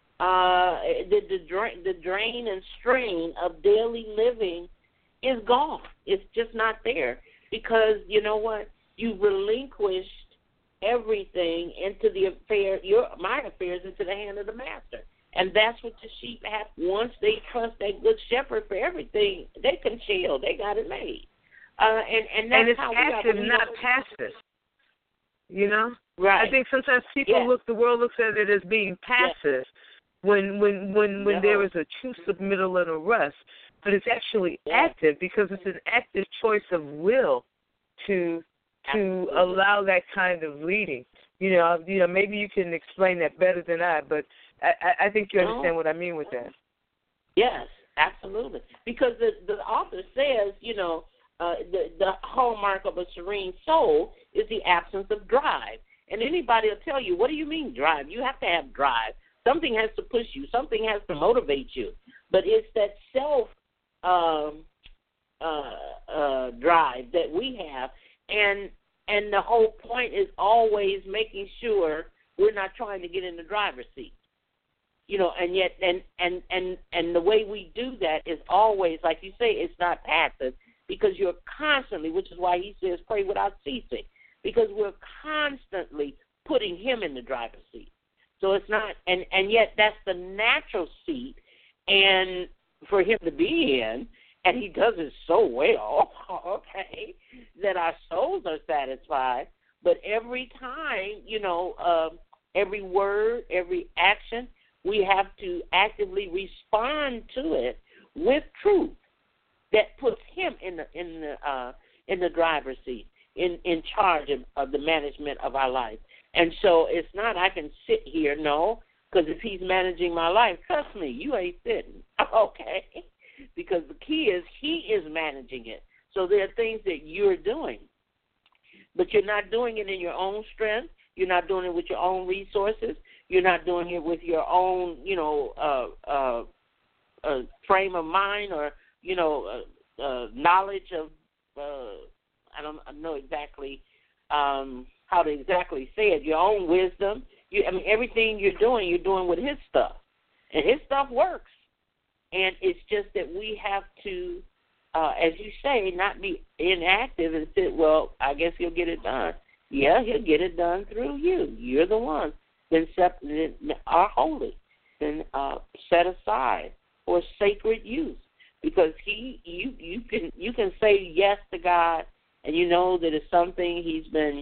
The drain and strain of daily living is gone. It's just not there because you know what? You relinquished everything into the my affairs into the hand of the master. And that's what the sheep have. Once they trust that good shepherd for everything, they can chill. They got it made. And that's it's how active, we not passive. Right. I think sometimes people the world looks at it as being passive when there is a true submittal and a rest. But it's actually active because it's an active choice of will to allow that kind of leading. Maybe you can explain that better than I, but I think you understand what I mean with that. Yes, absolutely. Because the author says, the hallmark of a serene soul is the absence of drive. And anybody will tell you, what do you mean drive? You have to have drive. Something has to push you. Something has to motivate you. But it's that self drive that we have. And the whole point is always making sure we're not trying to get in the driver's seat. And yet, and the way we do that is always, like you say, it's not passive because you're constantly, which is why he says pray without ceasing, because we're constantly putting him in the driver's seat. So it's not, and yet that's the natural seat, and for him to be in, and he does it so well, okay, that our souls are satisfied. But every time, every word, every action, we have to actively respond to it with truth that puts him in the driver's seat, in charge of the management of our life. And so it's not I can sit here, no, because if he's managing my life, trust me, you ain't sitting, okay? Because the key is he is managing it. So there are things that you're doing, but you're not doing it in your own strength. You're not doing it with your own resources. You're not doing it with your own, frame of mind or, knowledge of, I don't know exactly how to exactly say it, your own wisdom. Everything you're doing with his stuff. And his stuff works. And it's just that we have to, as you say, not be inactive and say, well, I guess he'll get it done. Yeah, he'll get it done through you. You're the one that are holy, been set aside for sacred use. Because you can say yes to God, and you know that it's something he's been,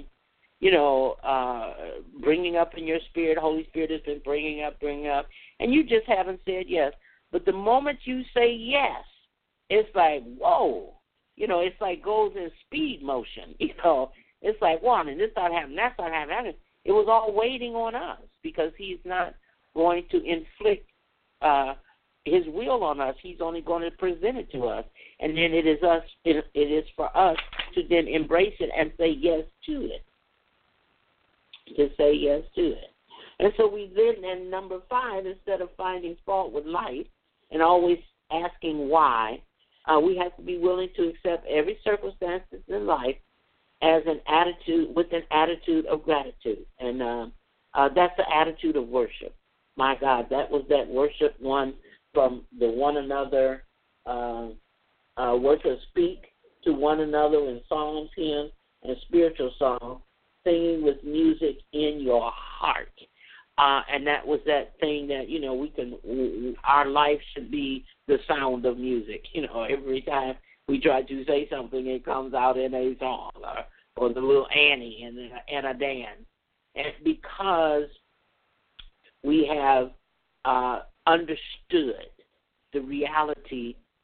bringing up in your spirit. Holy Spirit has been bringing up, and you just haven't said yes. But the moment you say yes, it's like, whoa, it's like goes in speed motion. It's like, one, and this not happening, that's not happening. It was all waiting on us because he's not going to inflict his will on us. He's only going to present it to us, and then it is for us to then embrace it and say yes to it. To say yes to it. And so we then, in number 5, instead of finding fault with life and always asking why, we have to be willing to accept every circumstance in life as an attitude, with an attitude of gratitude. And that's the attitude of worship. My God, that was that worship one from the one another, worship, speak to one another in psalms, hymns, and spiritual songs, singing with music in your heart. And that was that thing that, our life should be the sound of music. Every time we try to say something, it comes out in a song or the little Annie and a dance. And it's because we have understood the reality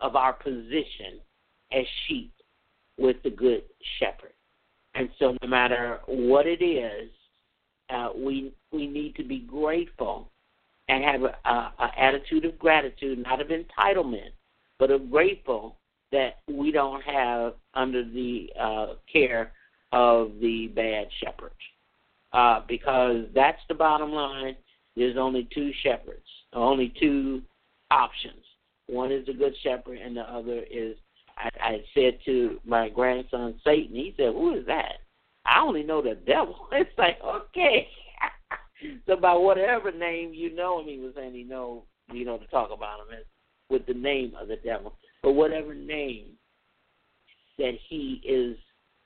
of our position as sheep with the good shepherd. And so no matter what it is, we need to be grateful and have an attitude of gratitude, not of entitlement, but of grateful that we don't have under the care of the bad shepherd. Because that's the bottom line. There's only two shepherds, only two options. One is the good shepherd, and the other is, I said to my grandson, Satan, he said, who is that? I only know the devil. It's like, okay. So by whatever name you know him, he was saying he know, to talk about him with the name of the devil. But whatever name that he is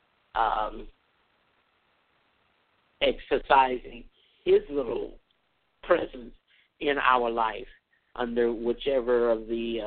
exercising his little presence in our life under whichever of the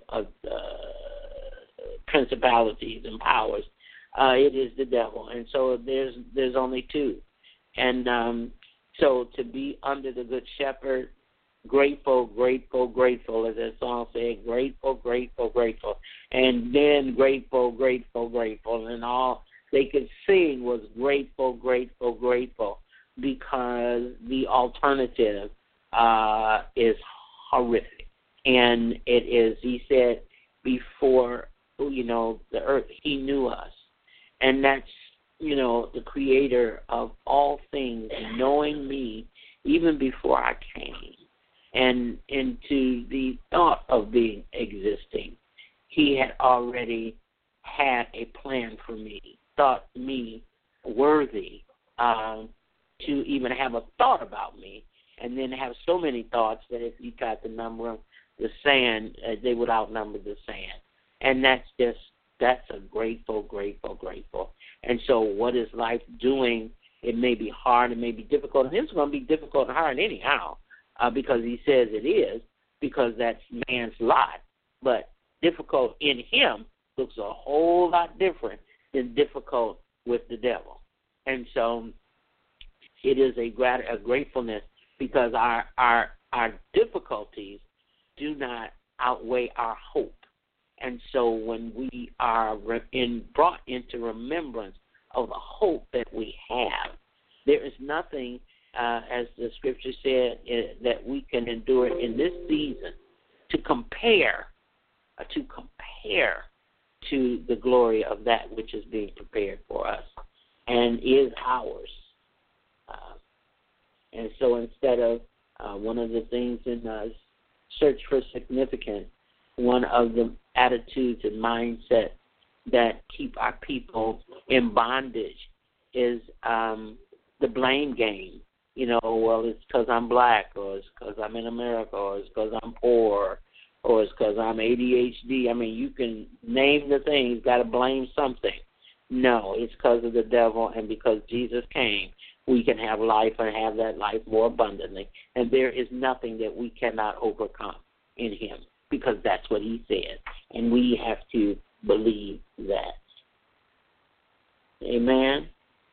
principalities and powers, it is the devil. And so there's only two. And so to be under the good shepherd, grateful, grateful, grateful, as that song said, grateful, grateful, grateful, and then grateful, grateful, grateful, and all they could sing was grateful, grateful, grateful, because the alternative is horrific. And it is, he said, before, the earth, he knew us. And that's, the creator of all things, knowing me even before I came. And into the thought of being existing, he had already had a plan for me, thought me worthy to even have a thought about me, and then have so many thoughts that if you tried to number them, the sand, they would outnumber the sand. And that's a grateful, grateful, grateful. And so what is life doing? It may be hard, it may be difficult, and it's going to be difficult and hard anyhow. Because he says it is, because that's man's lot. But difficult in him looks a whole lot different than difficult with the devil. And so it is a gratefulness, because our difficulties do not outweigh our hope. And so when we are brought into remembrance of the hope that we have, there is nothing, as the scripture said, that we can endure in this season to compare to the glory of that which is being prepared for us and is ours. And so instead of one of the things in search for significance, one of the attitudes and mindset that keep our people in bondage is the blame game. Well, it's because I'm black, or it's because I'm in America, or it's because I'm poor, or it's because I'm ADHD. I mean, you can name the thing. You've got to blame something. No, it's because of the devil, and because Jesus came, we can have life and have that life more abundantly. And there is nothing that we cannot overcome in him, because that's what he said. And we have to believe that. Amen?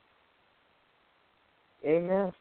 Amen.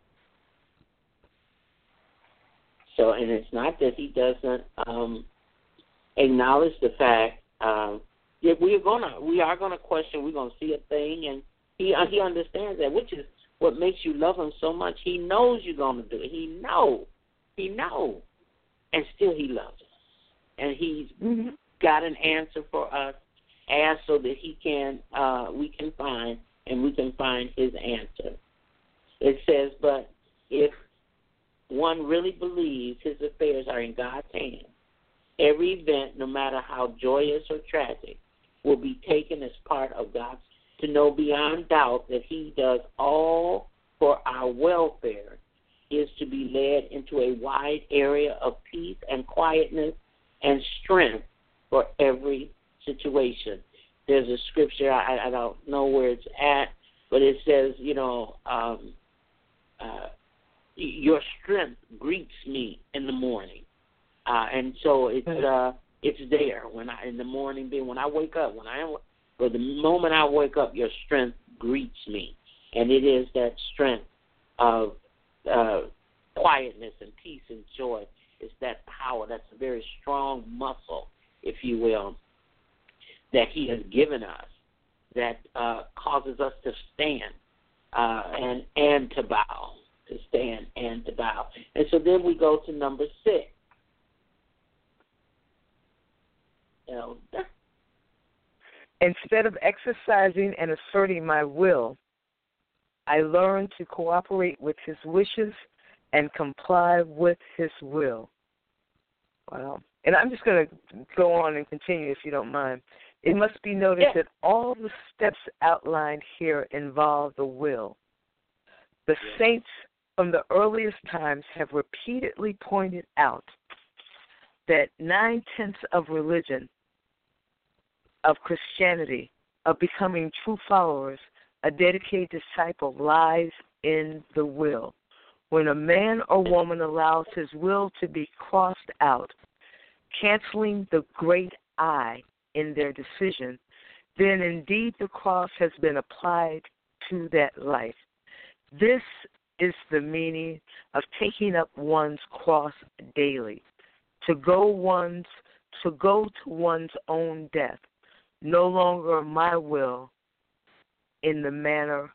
So, and it's not that he doesn't acknowledge the fact that we are gonna question. We're gonna see a thing, and he understands that, which is what makes you love him so much. He knows you're gonna do it. He knows, and still he loves us, and he's got an answer for us, ask so that we can find his answer. It says, but if one really believes his affairs are in God's hands, every event, no matter how joyous or tragic, will be taken as part of God's, to know beyond doubt that he does all for our welfare is to be led into a wide area of peace and quietness and strength for every situation. There's a scripture, I don't know where it's at, but it says, your strength greets me in the morning, and so it's there in the morning. When I wake up, or the moment I wake up, your strength greets me, and it is that strength of quietness and peace and joy. It's that power. That's a very strong muscle if you will, that he has given us that causes us to stand and to bow, to stand and to bow. And so then we go to number 6. Elder. Instead of exercising and asserting my will, I learn to cooperate with his wishes and comply with his will. Wow. And I'm just going to go on and continue if you don't mind. It must be noted that all the steps outlined here involve the will. The saints from the earliest times have repeatedly pointed out that 9/10 of religion, of Christianity, of becoming true followers, a dedicated disciple, lies in the will. When a man or woman allows his will to be crossed out, canceling the great I in their decision, then indeed the cross has been applied to that life. This is the meaning of taking up one's cross daily, to go to one's own death. No longer my will in the matter,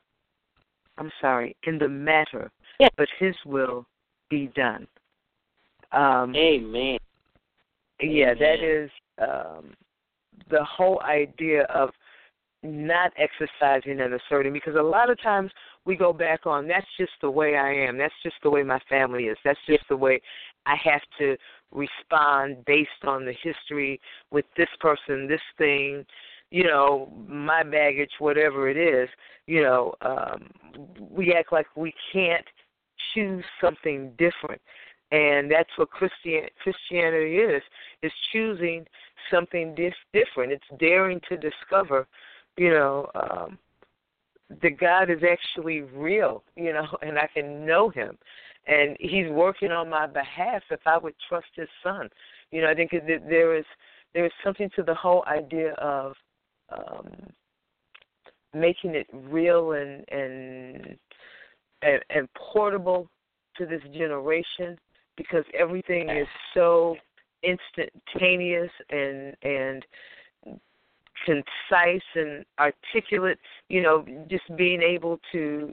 but his will be done. Amen. Yeah, that is the whole idea of not exercising and asserting, because a lot of times we go back on, that's just the way I am, that's just the way my family is, that's just the way I have to respond based on the history with this person, this thing, my baggage, whatever it is, we act like we can't choose something different. And that's what Christianity is choosing something different. It's daring to discover, that God is actually real, and I can know him. And he's working on my behalf if I would trust his son. I think that there is something to the whole idea of making it real and portable to this generation, because everything is so instantaneous and concise and articulate, just being able to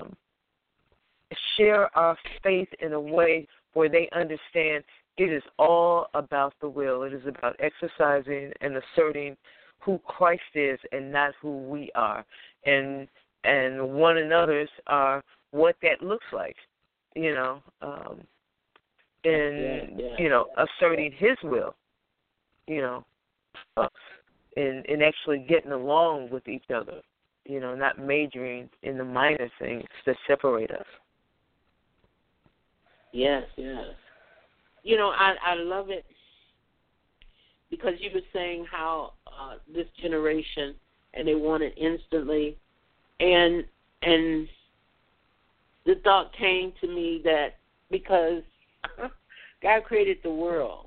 share our faith in a way where they understand it is all about the will. It is about exercising and asserting who Christ is and not who we are. And one another's are what that looks like, asserting his will, and actually getting along with each other, not majoring in the minor things that separate us. Yes. I love it because you were saying how this generation, and they want it instantly, and the thought came to me that because God created the world,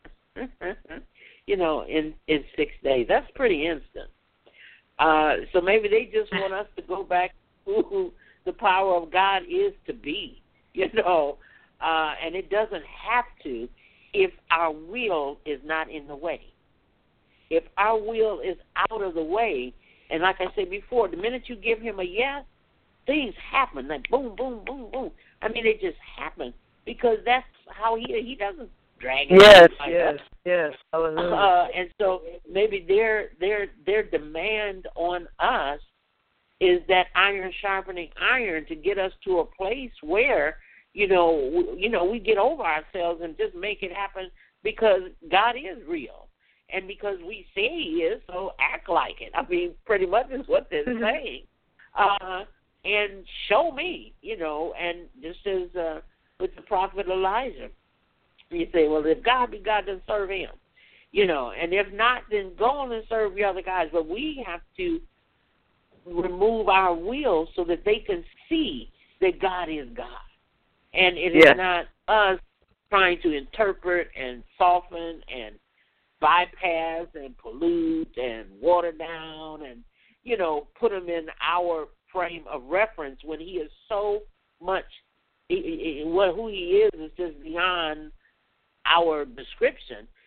in 6 days. That's pretty instant. So maybe they just want us to go back to who the power of God is to be, and it doesn't have to if our will is not in the way. If our will is out of the way, and like I said before, the minute you give him a yes, things happen, like boom, boom, boom, boom. I mean, they just happen because that's how he doesn't drag it. Yes. Hallelujah. And so maybe their demand on us is that iron sharpening iron to get us to a place where we get over ourselves and just make it happen because God is real and because we say he is, so act like it. I mean, pretty much is what they're saying. And show me, and just as with the prophet Elijah, you say, well, if God be God, then serve him, and if not, then go on and serve the other guys. But we have to remove our will so that they can see that God is God. And it is not us trying to interpret and soften and bypass and pollute and water down and, put him in our frame of reference when he is so much, who he is just beyond our description.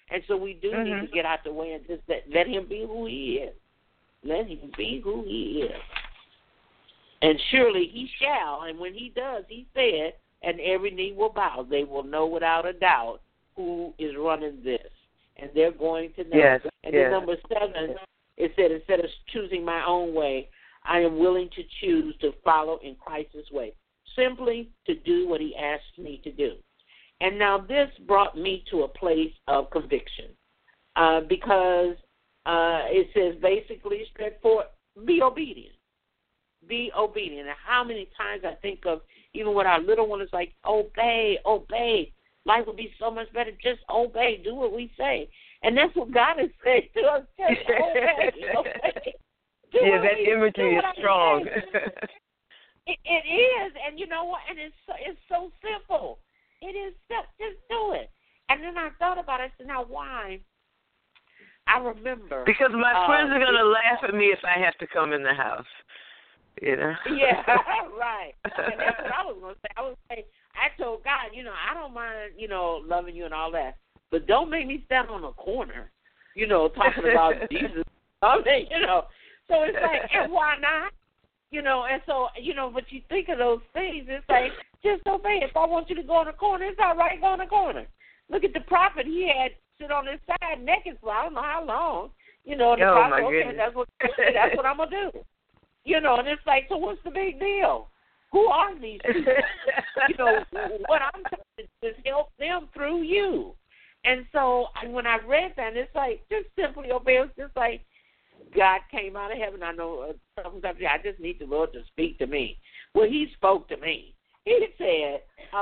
And so we do need to get out the way and just let him be who he is. Let him be who he is. And surely he shall, and when he does, he said, and every knee will bow. They will know without a doubt who is running this. And they're going to know. Yes, and then number 7, it said, instead of choosing my own way, I am willing to choose to follow in Christ's way, simply to do what he asked me to do. And now this brought me to a place of conviction because it says basically straightforward, be obedient. Be obedient. And how many times I think of, even with our little one, it's like, obey, obey. Life would be so much better. Just obey. Do what we say. And that's what God has said to us. Just obey. Obey. That imagery is strong. It is. And you know what? And it's so simple. It is just do it. And then I thought about it. I said, now why? I remember. Because my friends are going to laugh at me if I have to come in the house. You know? Yeah, right. And that's what I was going to say. I told God, I don't mind, loving you and all that, but don't make me stand on a corner, talking about Jesus. So it's like, and why not? And so, but you think of those things, it's like, just obey. If I want you to go in the corner, it's all right, go in the corner. Look at the prophet. He had sit on his side naked for I don't know how long. And the prophet, okay, that's what I'm going to do. And it's like, so what's the big deal? Who are these people? What I'm trying to do is help them through you. And so when I read that, it's like, just simply obey. It's just like God came out of heaven. I know sometimes I just need the Lord to speak to me. Well, he spoke to me. He said,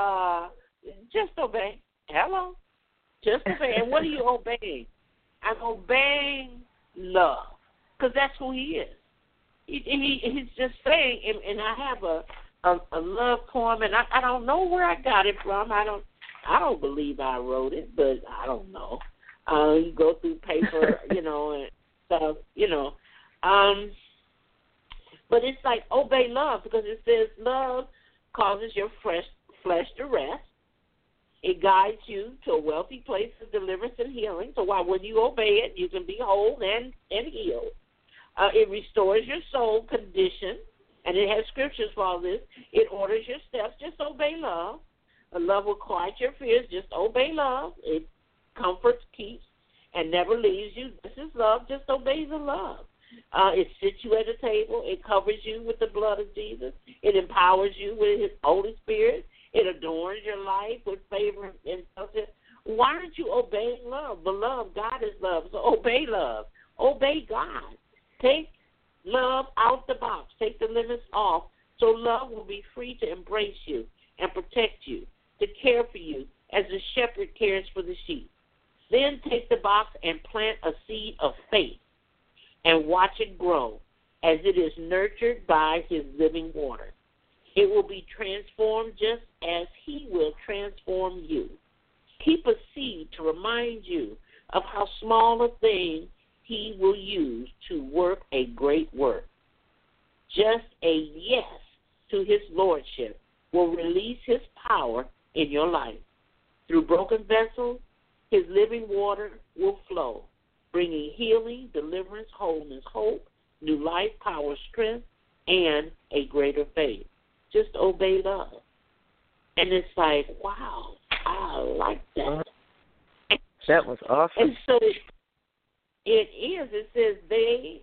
just obey. Hello? Just obey. And what are you obeying? I'm obeying love, because that's who he is. He's just saying, and I have a love poem, and I don't know where I got it from. I don't believe I wrote it, but I don't know. You go through paper, and stuff, But it's like obey love, because it says love causes your flesh to rest. It guides you to a wealthy place of deliverance and healing. So when you obey it, you can be whole and healed. It restores your soul condition, and it has scriptures for all this. It orders your steps. Just obey love. Love will quiet your fears. Just obey love. It comforts, keeps, and never leaves you. This is love. Just obey the love. It sits you at a table. It covers you with the blood of Jesus. It empowers you with his Holy Spirit. It adorns your life with favor and stuff. Why aren't you obeying love? Beloved, God is love. So obey love. Obey God. Take love out the box. Take the limits off so love will be free to embrace you and protect you, to care for you as the shepherd cares for the sheep. Then take the box and plant a seed of faith and watch it grow as it is nurtured by his living water. It will be transformed just as he will transform you. Keep a seed to remind you of how small a thing he will use to work a great work. Just a yes to his lordship will release his power in your life. Through broken vessels, his living water will flow, bringing healing, deliverance, wholeness, hope, new life, power, strength, and a greater faith. Just obey love. And it's like, wow, I like that. That was awesome. And so it is. It says they,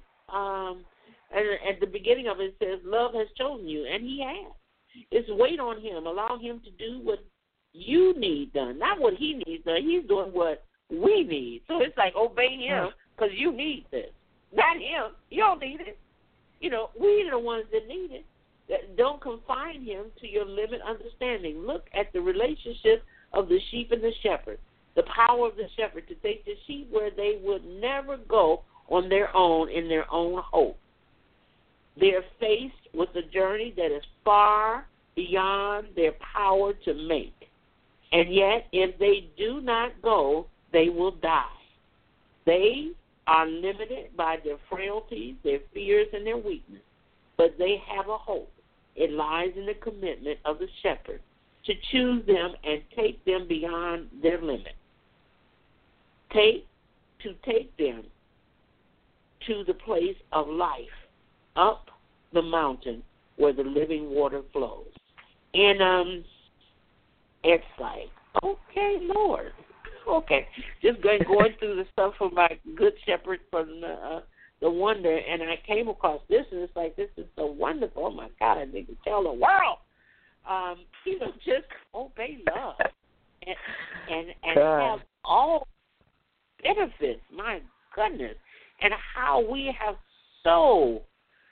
and at the beginning of it says, love has chosen you, and he has. It's wait on him. Allow him to do what you need done, not what he needs done. He's doing what we need. So it's like obey him because you need this, not him. You don't need it. We're the ones that need it. Don't confine him to your limited understanding. Look at the relationship of the sheep and the shepherd. The power of the shepherd to take the sheep where they would never go on their own in their own hope. They're faced with a journey that is far beyond their power to make. And yet, if they do not go, they will die. They are limited by their frailties, their fears, and their weakness. But they have a hope. It lies in the commitment of the shepherd to choose them and take them beyond their limit. take them to the place of life, up the mountain where the living water flows. And it's like, okay, Lord. Okay. Just going through the stuff for my good shepherd from the wonder, and I came across this, and it's like, this is so wonderful. Oh, my God, I need to tell the world. Just obey love and have all benefits. My goodness. And how we have so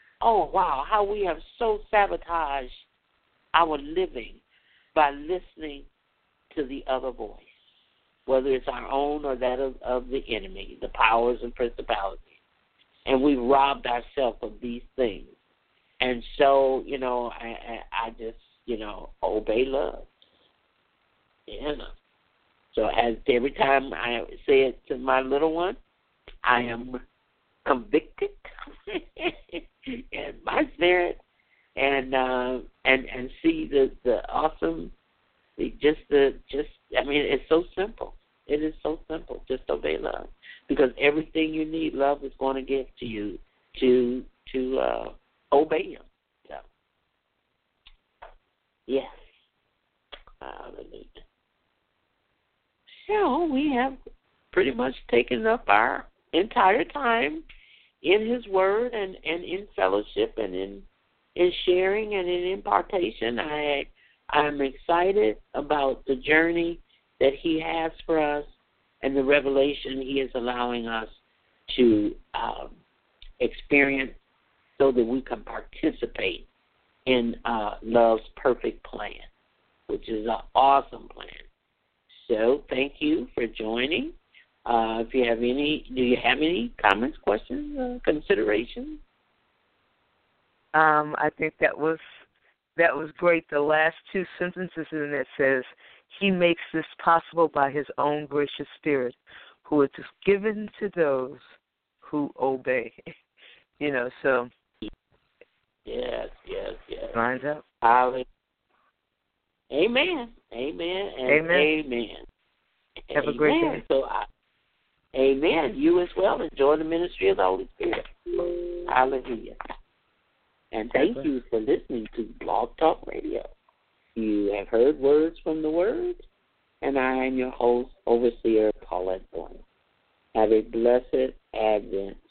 sabotaged our living by listening to the other voice, whether it's our own or that of the enemy, the powers and principalities. And we robbed ourselves of these things. And so, I just, obey love. So as every time I say it to my little one, I am convicted in my spirit, and see the awesome, it's so simple. It is so simple. Just obey love, because everything you need, love is going to give to you to obey Him. So, yes. Hallelujah. So we have pretty much taken up our entire time in His Word and in fellowship and in sharing and in impartation. I'm excited about the journey that He has for us and the revelation He is allowing us to experience so that we can participate in love's perfect plan, which is an awesome plan. So thank you for joining. Do you have any comments, questions, considerations? I think that was great. The last two sentences in it says, He makes this possible by His own gracious Spirit, who is given to those who obey. So. Yes. Lines up. Amen. Amen. And amen. Have a great day. So, amen. You as well. Enjoy the ministry of the Holy Spirit. Hallelujah. And thank you for listening to Blog Talk Radio. You have heard words from the Word, and I am your host, Overseer Paulette Boyne. Have a blessed Advent